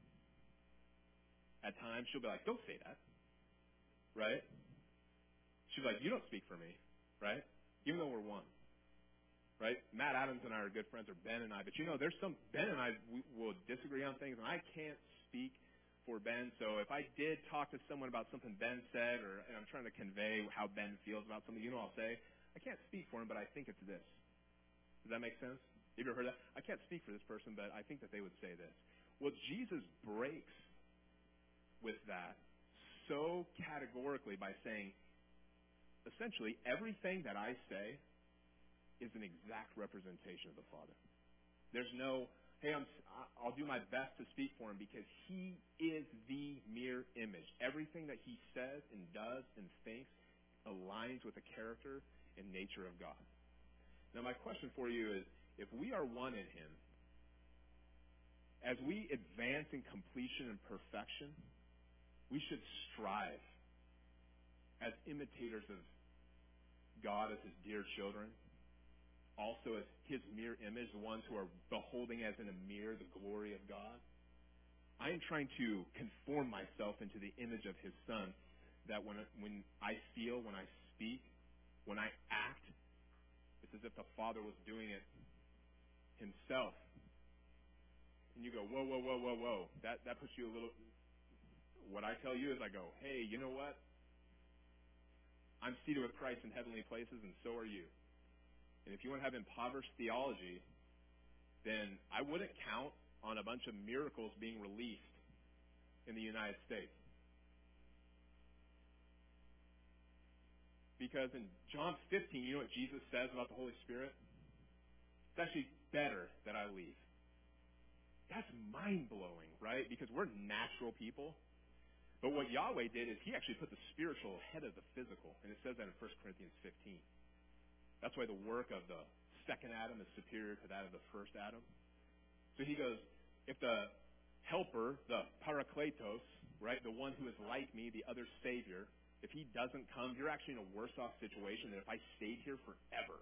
at times she'll be like, don't say that, right? She's like, you don't speak for me, right? Even though we're one. Right? Matt Adams and I are good friends, or Ben and I. But you know, there's some, Ben and I we, will disagree on things, and I can't speak for Ben. So if I did talk to someone about something Ben said, or and I'm trying to convey how Ben feels about something, you know what I'll say? I can't speak for him, but I think it's this. Does that make sense? Have you ever heard that? I can't speak for this person, but I think that they would say this. Well, Jesus breaks with that so categorically by saying, essentially, everything that I say is an exact representation of the Father. There's no, hey, I'm, I'll do my best to speak for him, because he is the mere image. Everything that he says and does and thinks aligns with the character and nature of God. Now, my question for you is, if we are one in Him, as we advance in completion and perfection, we should strive as imitators of God as His dear children, also as His mere image, the ones who are beholding as in a mirror the glory of God. I am trying to conform myself into the image of His Son, that when when I feel, when I speak, when I act, it's as if the Father was doing it Himself. And you go, whoa, whoa, whoa, whoa, whoa. That that puts you a little... What I tell you is I go, hey, you know what? I'm seated with Christ in heavenly places, and so are you. And if you want to have impoverished theology, then I wouldn't count on a bunch of miracles being released in the United States. Because in John fifteen, you know what Jesus says about the Holy Spirit? It's actually better that I leave. That's mind-blowing, right? Because we're natural people. But what Yahweh did is He actually put the spiritual ahead of the physical. And it says that in First Corinthians fifteen. That's why the work of the second Adam is superior to that of the first Adam. So He goes, if the helper, the parakletos, right, the one who is like me, the other Savior, if He doesn't come, you're actually in a worse off situation than if I stayed here forever.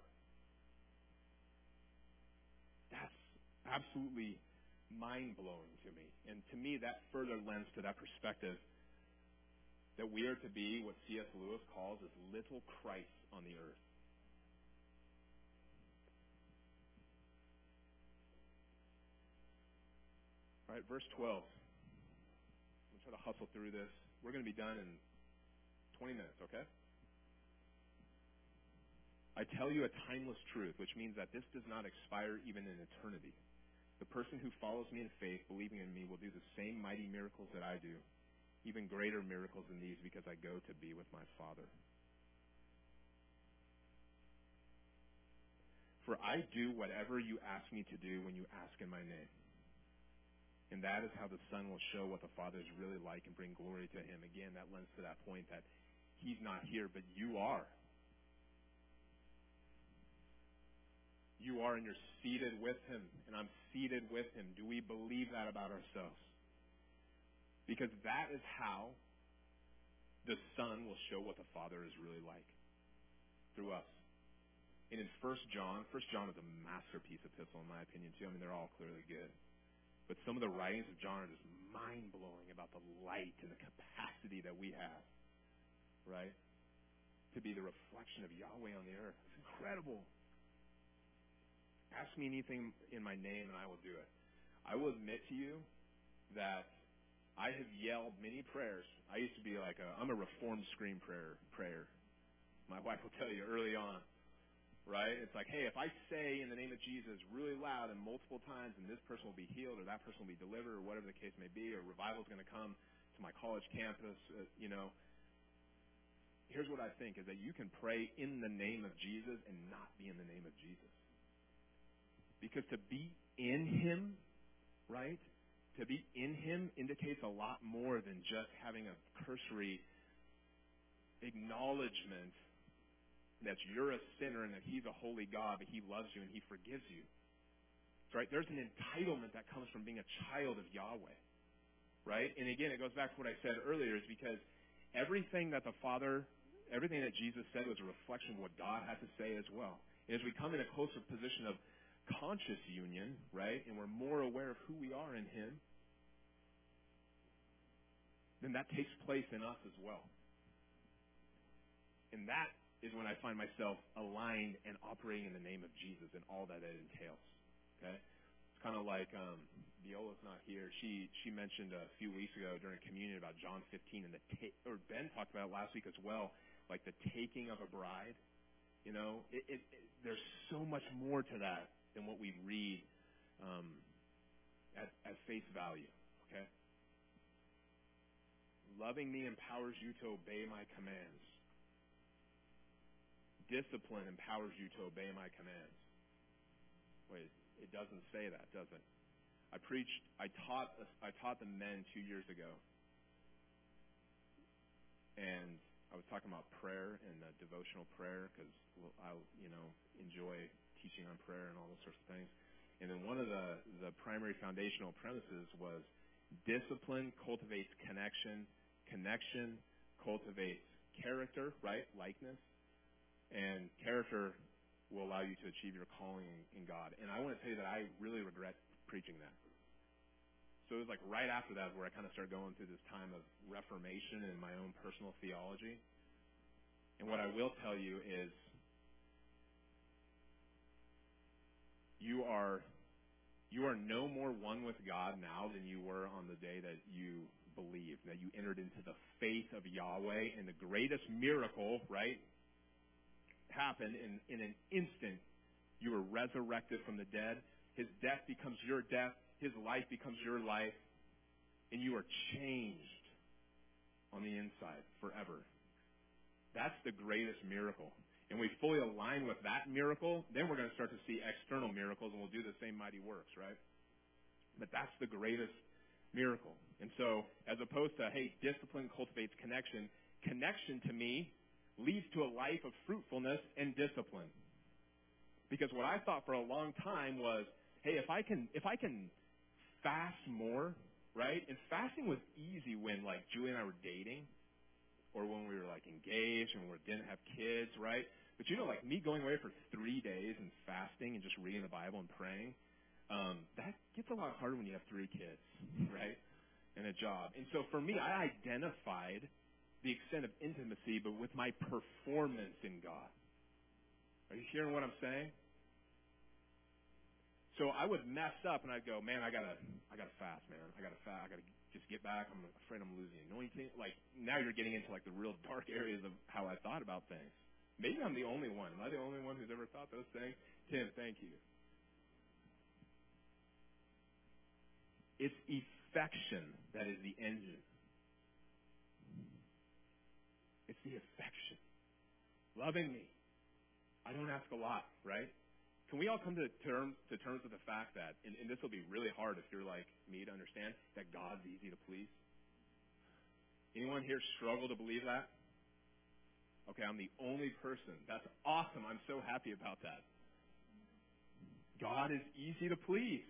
That's absolutely mind-blowing to me. And to me, that further lends to that perspective that we are to be what C S Lewis calls as little Christ on the earth. All right, verse twelve. I'm going to try to hustle through this. We're going to be done in twenty minutes, okay? I tell you a timeless truth, which means that this does not expire even in eternity. The person who follows me in faith, believing in me, will do the same mighty miracles that I do, even greater miracles than these, because I go to be with my Father. For I do whatever you ask me to do when you ask in my name. And that is how the Son will show what the Father is really like and bring glory to Him. Again, that lends to that point that He's not here, but you are. You are, and you're seated with Him, and I'm seated with Him. Do we believe that about ourselves? Because that is how the Son will show what the Father is really like, through us. And in First John, First John is a masterpiece epistle, in my opinion, too. I mean, they're all clearly good. But some of the writings of John are just mind-blowing about the light and the capacity that we have, right? To be the reflection of Yahweh on the earth. It's incredible. Ask me anything in my name and I will do it. I will admit to you that I have yelled many prayers. I used to be like, a, I'm a reformed scream prayer. prayer. My wife will tell you early on, right? It's like, hey, if I say in the name of Jesus really loud and multiple times, and this person will be healed or that person will be delivered or whatever the case may be, or revival is going to come to my college campus, uh, you know. Here's what I think, is that you can pray in the name of Jesus and not be in the name of Jesus. Because to be in Him, right, to be in Him indicates a lot more than just having a cursory acknowledgement that you're a sinner and that He's a holy God, but He loves you and He forgives you. Right? There's an entitlement that comes from being a child of Yahweh. Right? And again, it goes back to what I said earlier, is because everything that the Father, everything that Jesus said was a reflection of what God had to say as well. And as we come in a closer position of conscious union, right, and we're more aware of who we are in Him, then that takes place in us as well. And that is when I find myself aligned and operating in the name of Jesus and all that it entails. Okay? It's kind of like, um, Viola's not here. She she mentioned a few weeks ago during communion about John fifteen, and the ta- or Ben talked about it last week as well, like the taking of a bride. You know, it, it, it, there's so much more to that than what we read um, at, at face value, okay? Loving me empowers you to obey my commands. Discipline empowers you to obey my commands. Wait, it doesn't say that, does it? I preached, I taught, I taught the men two years ago, and I was talking about prayer and uh, devotional prayer because I, you know, enjoy teaching on prayer and all those sorts of things. And then one of the, the primary foundational premises was discipline cultivates connection. Connection cultivates character, right? Likeness. And character will allow you to achieve your calling in God. And I want to tell you that I really regret preaching that. So it was like right after that where I kind of started going through this time of reformation in my own personal theology. And what I will tell you is you are you are no more one with God now than you were on the day that you believed, that you entered into the faith of Yahweh, and the greatest miracle, right, happened in, in an instant. You were resurrected from the dead. His death becomes your death. His life becomes your life. And you are changed on the inside forever. That's the greatest miracle. And we fully align with that miracle, then we're going to start to see external miracles, and we'll do the same mighty works, right? But that's the greatest miracle. And so, as opposed to, hey, discipline cultivates connection, connection to me leads to a life of fruitfulness and discipline. Because what I thought for a long time was, hey, if I can if I can fast more, right? And fasting was easy when, like, Julie and I were dating, or when we were, like, engaged and we didn't have kids, right? But, you know, like, me going away for three days and fasting and just reading the Bible and praying, um, that gets a lot harder when you have three kids, right, and a job. And so for me, I identified the extent of intimacy, but with my performance in God. Are you hearing what I'm saying? So I would mess up, and I'd go, man, I gotta, I gotta fast, man. I gotta fast. I gotta just get back. I'm afraid I'm losing anointing. Like, now you're getting into like the real dark areas of how I thought about things. Maybe I'm the only one. Am I the only one who's ever thought those things? Tim, thank you. It's affection that is the engine. It's the affection. Loving me. I don't ask a lot, right? Can we all come to terms to terms with the fact that, and, and this will be really hard if you're like me to understand, that God's easy to please? Anyone here struggle to believe that? Okay, I'm the only person. That's awesome. I'm so happy about that. God is easy to please.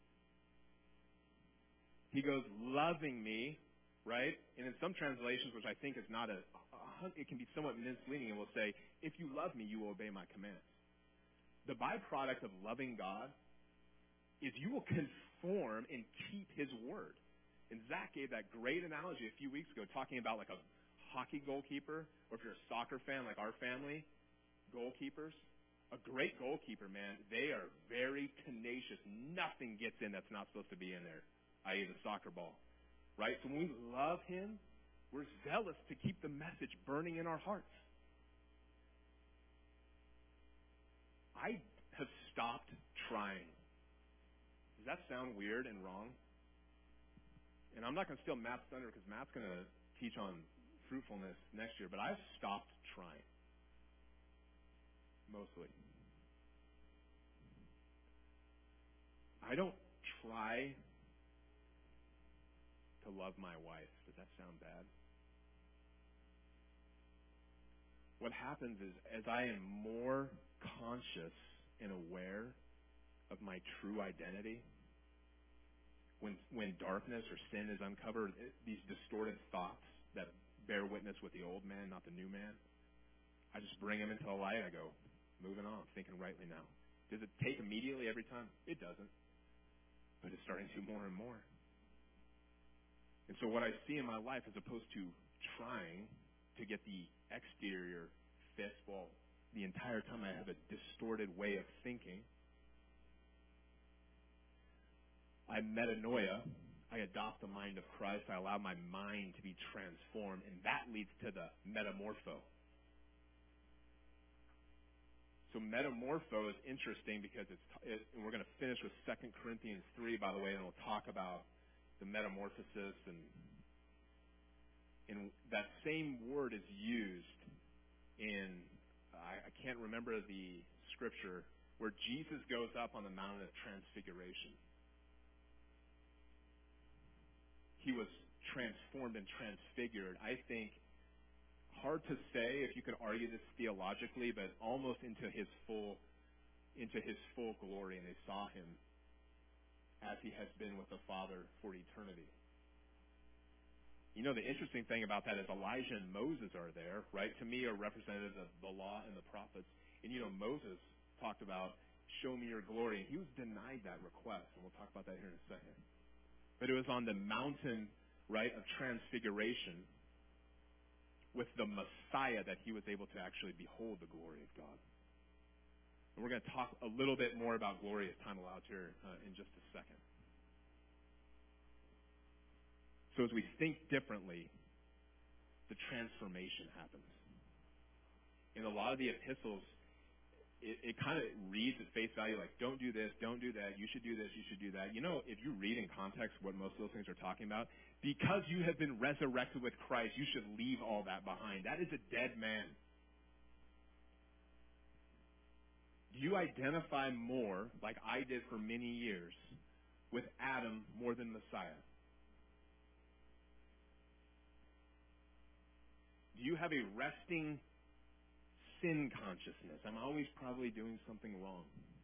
He goes, loving me, right? And in some translations, which I think is not a, a it can be somewhat misleading, and will say, if you love me, you will obey my commands. The byproduct of loving God is you will conform and keep his word. And Zach gave that great analogy a few weeks ago, talking about like a hockey goalkeeper, or if you're a soccer fan like our family, goalkeepers. A great goalkeeper, man, they are very tenacious. Nothing gets in that's not supposed to be in there, that is the soccer ball. Right? So when we love him, we're zealous to keep the message burning in our hearts. I have stopped trying. Does that sound weird and wrong? And I'm not going to steal Matt's thunder because Matt's going to teach on fruitfulness next year, but I've stopped trying. Mostly. I don't try to love my wife. Does that sound bad? What happens is, as I am more conscious and aware of my true identity, when when darkness or sin is uncovered, these distorted thoughts that bear witness with the old man, not the new man, I just bring them into the light. I go, moving on, thinking rightly now. Does it take immediately every time? It doesn't. But it's starting to more and more. And so what I see in my life, as opposed to trying to get the exterior fix, well, the entire time I have a distorted way of thinking, I metanoia. I adopt the mind of Christ. I allow my mind to be transformed, and that leads to the metamorpho. So metamorpho is interesting because it's, it, and we're going to finish with Second Corinthians three, by the way, and we'll talk about the metamorphosis, and and that same word is used in, I, I can't remember the scripture, where Jesus goes up on the Mount of Transfiguration. He was transformed and transfigured, I think, hard to say if you could argue this theologically, but almost into his full into his full glory, and they saw him as he has been with the Father for eternity. You know, the interesting thing about that is Elijah and Moses are there, right? To me, are representatives of the law and the prophets. And you know, Moses talked about, show me your glory, and he was denied that request, and we'll talk about that here in a second. But it was on the mountain, right, of transfiguration with the Messiah that he was able to actually behold the glory of God. And we're going to talk a little bit more about glory as time allows here uh, in just a second. So as we think differently, the transformation happens. In a lot of the epistles, it, it kind of reads at face value like, don't do this, don't do that, you should do this, you should do that. You know, if you read in context what most of those things are talking about, because you have been resurrected with Christ, you should leave all that behind. That is a dead man. Do you identify more, like I did for many years, with Adam more than Messiah? Do you have a resting sin consciousness? I'm always probably doing something wrong.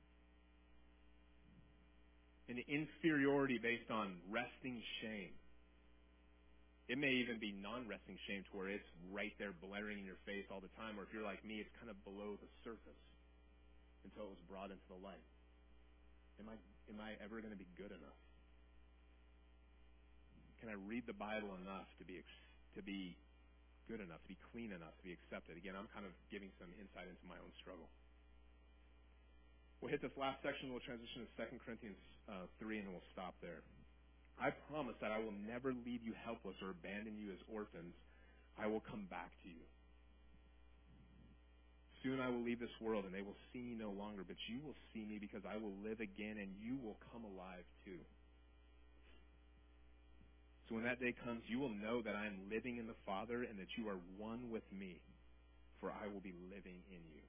An inferiority based on resting shame. It may even be non-resting shame to where it's right there blaring in your face all the time, or if you're like me, it's kind of below the surface until it was brought into the light. Am I, am I ever going to be good enough? Can I read the Bible enough to be to be good enough, to be clean enough, to be accepted? Again, I'm kind of giving some insight into my own struggle. We'll hit this last section. We'll transition to Second Corinthians uh, three, and then we'll stop there. I promise that I will never leave you helpless or abandon you as orphans. I will come back to you. Soon I will leave this world, and they will see me no longer, but you will see me because I will live again, and you will come alive too. So when that day comes, you will know that I am living in the Father and that you are one with me, for I will be living in you.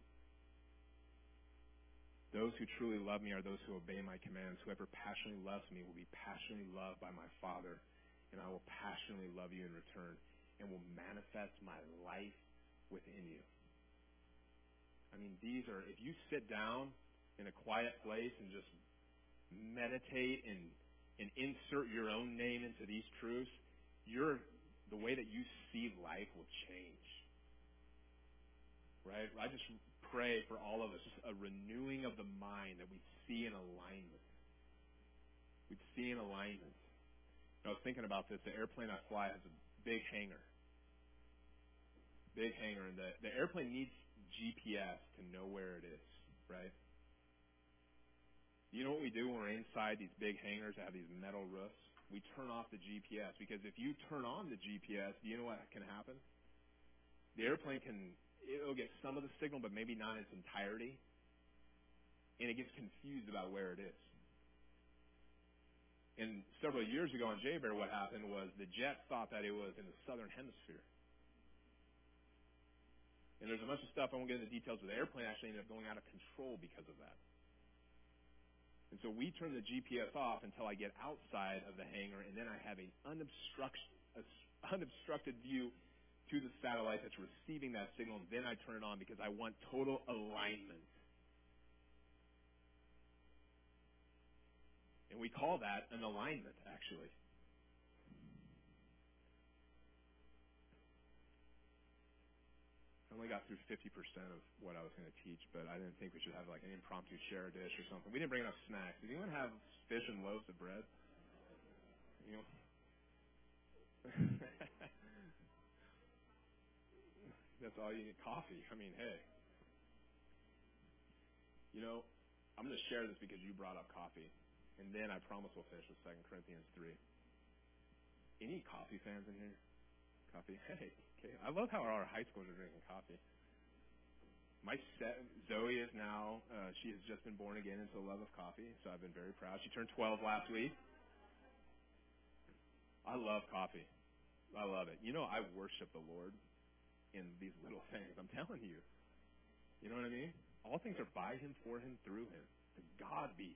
Those who truly love me are those who obey my commands. Whoever passionately loves me will be passionately loved by my Father, and I will passionately love you in return and will manifest my life within you. I mean, these are, if you sit down in a quiet place and just meditate and and insert your own name into these truths, your the way that you see life will change. Right? I just pray for all of us, just a renewing of the mind that we see in alignment. We'd see in alignment. I was thinking about this. The airplane I fly has a big hangar. Big hangar. And the, the airplane needs G P S to know where it is, right? You know what we do when we're inside these big hangars that have these metal roofs? We turn off the G P S, because if you turn on the G P S, do you know what can happen? The airplane can, it'll get some of the signal, but maybe not in its entirety, and it gets confused about where it is. And several years ago on J-Bear, what happened was the jet thought that it was in the southern hemisphere. And there's a bunch of stuff, I won't get into the details, but the airplane actually ended up going out of control because of that. And so we turn the G P S off until I get outside of the hangar, and then I have an unobstruct, unobstructed view to the satellite that's receiving that signal, and then I turn it on because I want total alignment. And we call that an alignment, actually. I only got through fifty percent of what I was going to teach, but I didn't think we should have like an impromptu share dish or something. We didn't bring enough snacks. Did anyone have fish and loaves of bread? You know? That's all you need. Coffee. I mean, hey. You know, I'm going to share this because you brought up coffee. And then I promise we'll finish with Second Corinthians three. Any coffee fans in here? Coffee? Hey. Okay. I love how our high schoolers are drinking coffee. My set, Zoe is now, uh, she has just been born again into the love of coffee, so I've been very proud. She turned twelve last week. I love coffee. I love it. You know, I worship the Lord in these little things. I'm telling you. You know what I mean? All things are by Him, for Him, through Him. To God be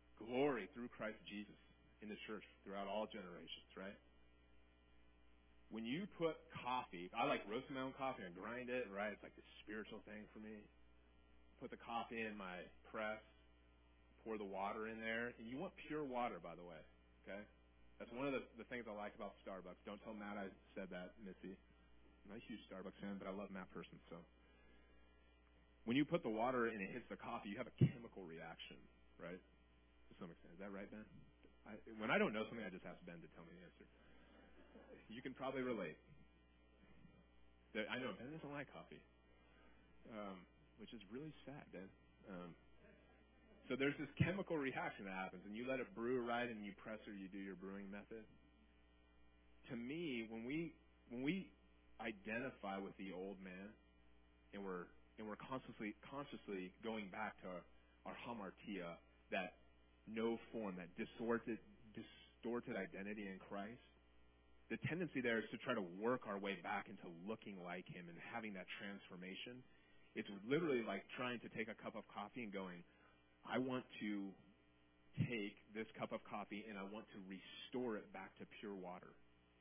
glory through Christ Jesus in the church throughout all generations, right? when you put coffee, I like roasting my own coffee and grind it, right? It's like this spiritual thing for me. Put the coffee in my press, pour the water in there. And you want pure water, by the way, okay? That's one of the, the things I like about Starbucks. Don't tell Matt I said that, Missy. I'm not a huge Starbucks fan, but I love Matt Person, so. When you put the water and it hits the coffee, you have a chemical reaction, right? To some extent. Is that right, Ben? I, when I don't know something, I just ask Ben to tell me the answer. You can probably relate. There, I know Ben doesn't like coffee, um, which is really sad, Ben. Um, so there's this chemical reaction that happens, and you let it brew right, and you press or you do your brewing method. To me, when we when we identify with the old man, and we're and we're constantly consciously going back to our, our hamartia, that no form, that distorted distorted identity in Christ. The tendency there is to try to work our way back into looking like him and having that transformation. It's literally like trying to take a cup of coffee and going, I want to take this cup of coffee and I want to restore it back to pure water.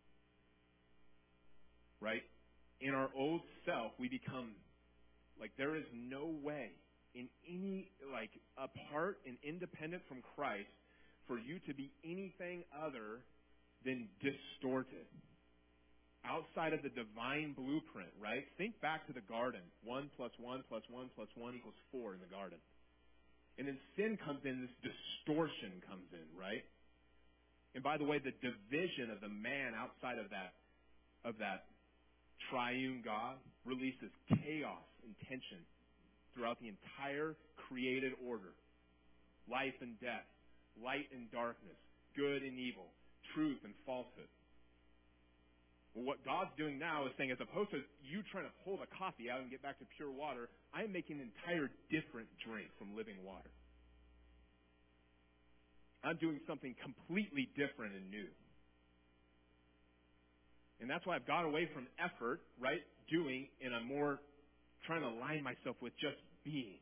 Right? In our old self, we become like there is no way in any, like apart and independent from Christ for you to be anything other than distorted. Outside of the divine blueprint, right? Think back to the garden. One plus one plus one plus one equals four in the garden. And then sin comes in, this distortion comes in, right? And by the way, the division of the man outside of that of that triune God releases chaos and tension throughout the entire created order. Life and death, light and darkness, good and evil, truth and falsehood. Well, what God's doing now is saying, as opposed to you trying to pull the coffee out and get back to pure water, I am making an entire different drink from living water. I'm doing something completely different and new. And that's why I've got away from effort, right, doing, and I'm more trying to align myself with just being.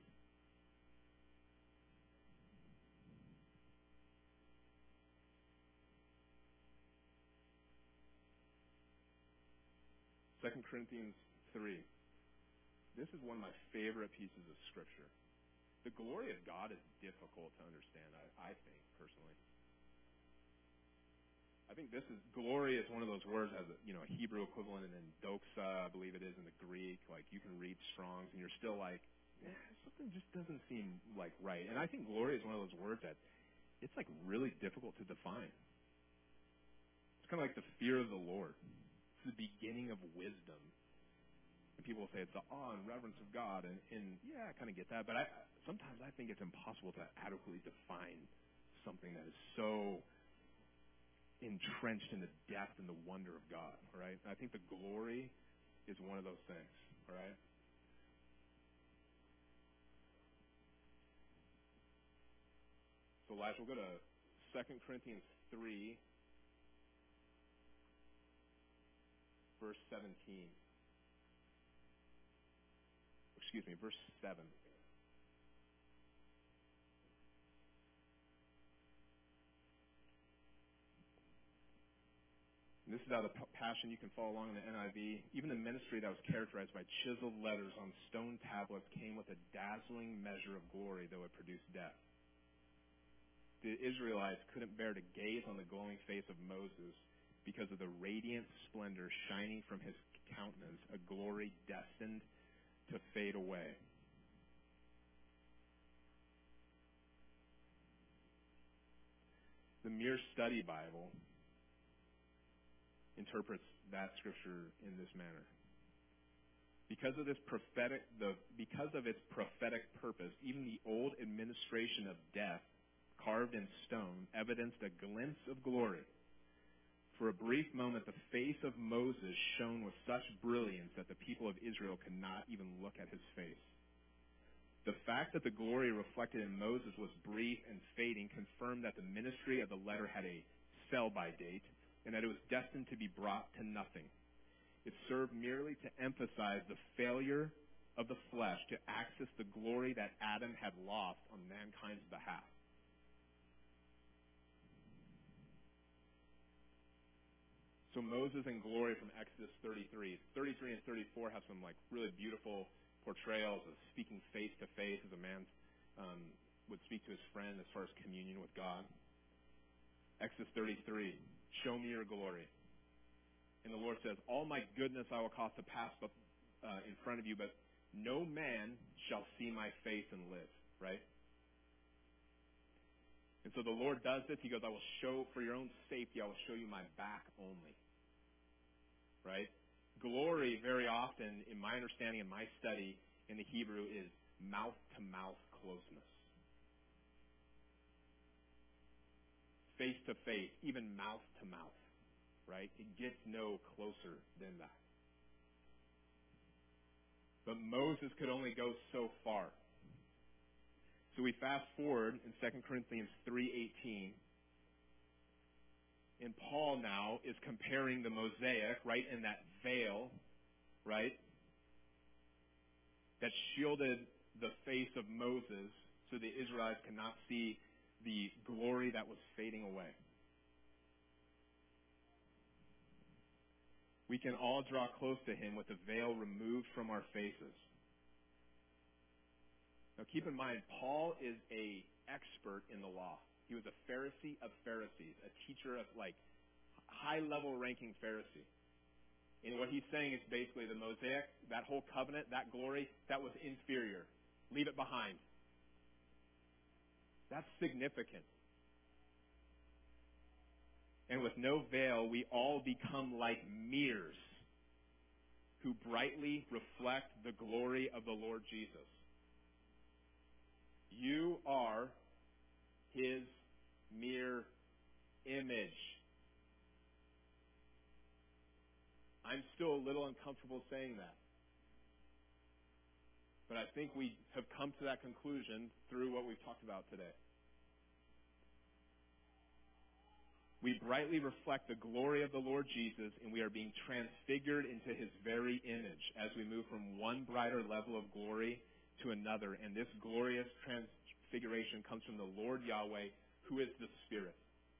Second Corinthians three. This is one of my favorite pieces of Scripture. The glory of God is difficult to understand, I, I think, personally. I think this is, glory is one of those words that has a, you know, a Hebrew equivalent, and then doxa, I believe it is in the Greek. Like, you can read Strong's, and you're still like, eh, something just doesn't seem, like, right. And I think glory is one of those words that it's, like, really difficult to define. It's kind of like the fear of the Lord. It's the beginning of wisdom. And people will say it's the awe and reverence of God, and, and yeah, I kind of get that, but I, sometimes I think it's impossible to adequately define something that is so entrenched in the depth and the wonder of God, all right? And I think the glory is one of those things, all right? So, Elijah, we'll go to Second Corinthians three, verse seventeen. Excuse me, verse seven. And this is out of the Passion. You can follow along in the N I V. Even the ministry that was characterized by chiseled letters on stone tablets came with a dazzling measure of glory, though it produced death. The Israelites couldn't bear to gaze on the glowing face of Moses because of the radiant splendor shining from his countenance, a glory destined to fade away. The Mere Study Bible interprets that scripture in this manner. Because of this prophetic, the because of its prophetic purpose, even the old administration of death, carved in stone, evidenced a glimpse of glory. For a brief moment, the face of Moses shone with such brilliance that the people of Israel could not even look at his face. The fact that the glory reflected in Moses was brief and fading confirmed that the ministry of the letter had a sell-by date and that it was destined to be brought to nothing. It served merely to emphasize the failure of the flesh to access the glory that Adam had lost on mankind's behalf. So So Moses in glory from Exodus thirty-three. thirty-three and thirty-four have some like really beautiful portrayals of speaking face to face as a man um, would speak to his friend as far as communion with God. Exodus thirty-three, show me your glory. And the Lord says, all my goodness I will cause to pass uh, in front of you, but no man shall see my face and live, right? And so the Lord does this. He goes, I will show, for your own safety, I will show you my back only, right? Glory very often, in my understanding and my study in the Hebrew, is mouth-to-mouth closeness. Face-to-face, even mouth-to-mouth. Right? It gets no closer than that. But Moses could only go so far. So we fast forward in Second Corinthians three eighteen. And Paul now is comparing the Mosaic, right, and that veil, right, that shielded the face of Moses so the Israelites could not see the glory that was fading away. We can all draw close to him with the veil removed from our faces. Now keep in mind, Paul is a expert in the law. He was a Pharisee of Pharisees, a teacher of like high-level ranking Pharisee. And what he's saying is basically the Mosaic, that whole covenant, that glory, that was inferior. Leave it behind. That's significant. And with no veil, we all become like mirrors who brightly reflect the glory of the Lord Jesus. You are his mere image. I'm still a little uncomfortable saying that. But I think we have come to that conclusion through what we've talked about today. We brightly reflect the glory of the Lord Jesus, and we are being transfigured into his very image as we move from one brighter level of glory to another. And this glorious transfiguration comes from the Lord Yahweh, who is the Spirit.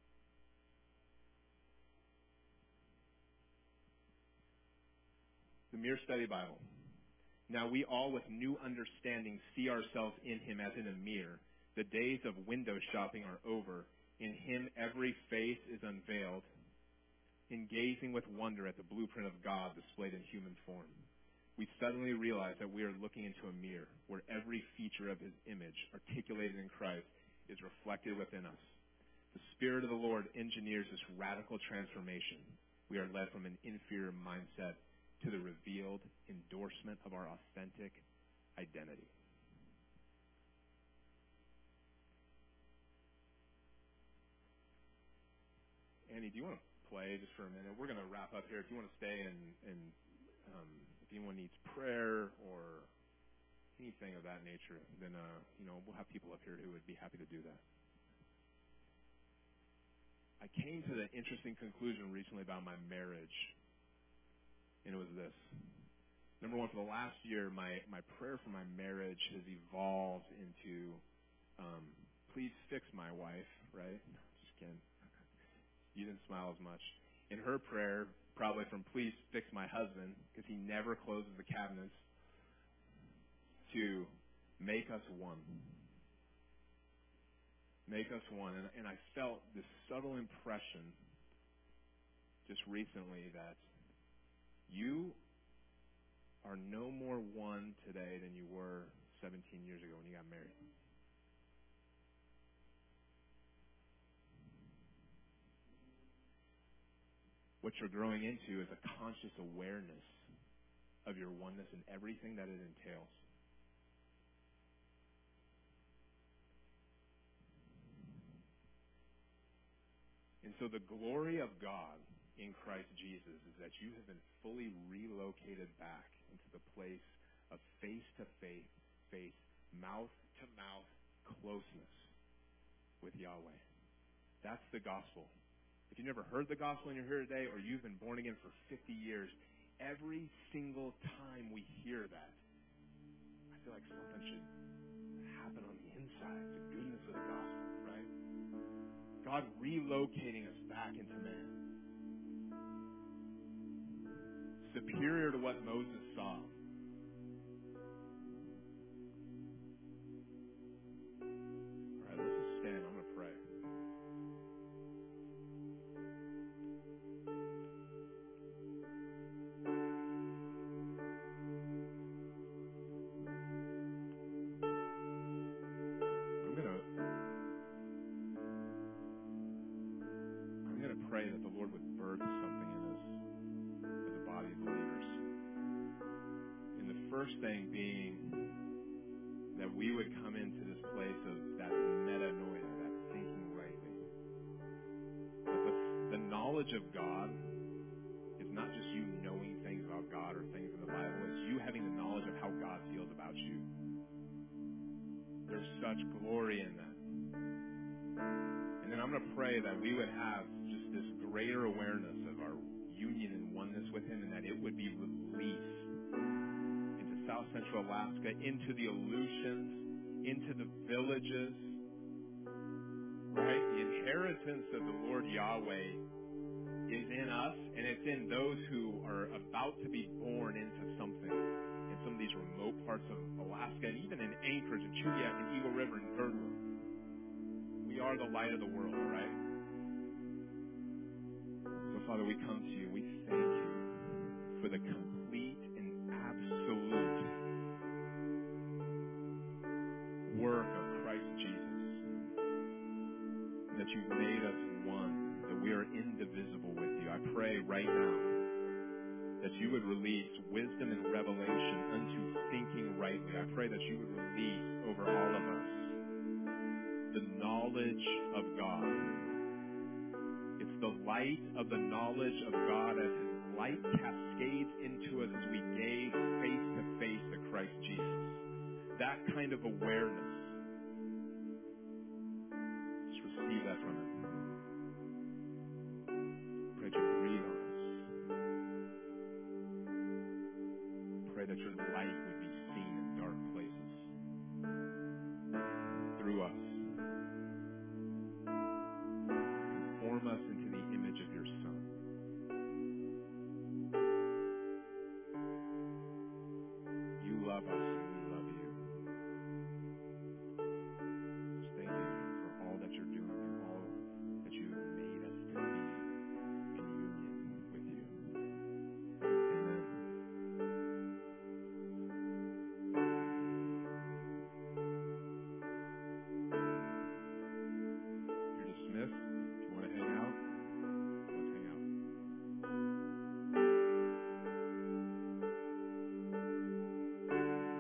The Mere Study Bible. Now we all with new understanding see ourselves in him as in a mirror. The days of window shopping are over. In him every face is unveiled, in gazing with wonder at the blueprint of God displayed in human form. We suddenly realize that we are looking into a mirror where every feature of his image, articulated in Christ, is reflected within us. The Spirit of the Lord engineers this radical transformation. We are led from an inferior mindset to the revealed endorsement of our authentic identity. Andy, do you want to play just for a minute? We're going to wrap up here. If you want to stay and, and um, if anyone needs prayer or anything of that nature, then uh, you know we'll have people up here who would be happy to do that. I came to the interesting conclusion recently about my marriage, and it was this. Number one, for the last year, my, my prayer for my marriage has evolved into, um, please fix my wife, right? Just kidding. You didn't smile as much. In her prayer, probably from please fix my husband, because he never closes the cabinets, to make us one. Make us one. And, and I felt this subtle impression just recently that you are no more one today than you were seventeen years ago when you got married. What you're growing into is a conscious awareness of your oneness and everything that it entails. And so the glory of God in Christ Jesus is that you have been fully relocated back into the place of face-to-face, face, mouth-to-mouth closeness with Yahweh. That's the gospel. If you've never heard the gospel and you're here today, or you've been born again for fifty years, every single time we hear that, I feel like something should happen on the inside, the goodness of the gospel, right? God relocating us back into man. superior to what Moses saw. All right, let's just stand. I'm going to pray. I'm going to I'm going to pray that the Lord would birth something in us as a body of believers. And the first thing being that we would come into this place of that metanoia, that thinking rightly. That the, the knowledge of God is not just you knowing things about God or things in the Bible, it's you having the knowledge of how God feels about you. There's such glory in that. And then I'm going to pray that we would have just this greater awareness of our union and oneness with Him, and that it would be released into South Central Alaska, into the Aleutians, into the villages, right? The inheritance of the Lord Yahweh is in us, and it's in those who are about to be born into something in some of these remote parts of Alaska, and even in Anchorage and Chudiak and Eagle River and Girdwood. We are the light of the world, all right? So, Father, we come to you. We thank you for the complete and absolute work of Christ Jesus. That you've made us one, that we are indivisible with you. I pray right now that you would release wisdom and revelation unto thinking rightly. I pray that you would release over all of us the knowledge of God. It's the light of the knowledge of God as His light cascades into us as we gaze face to face to Christ Jesus. That kind of awareness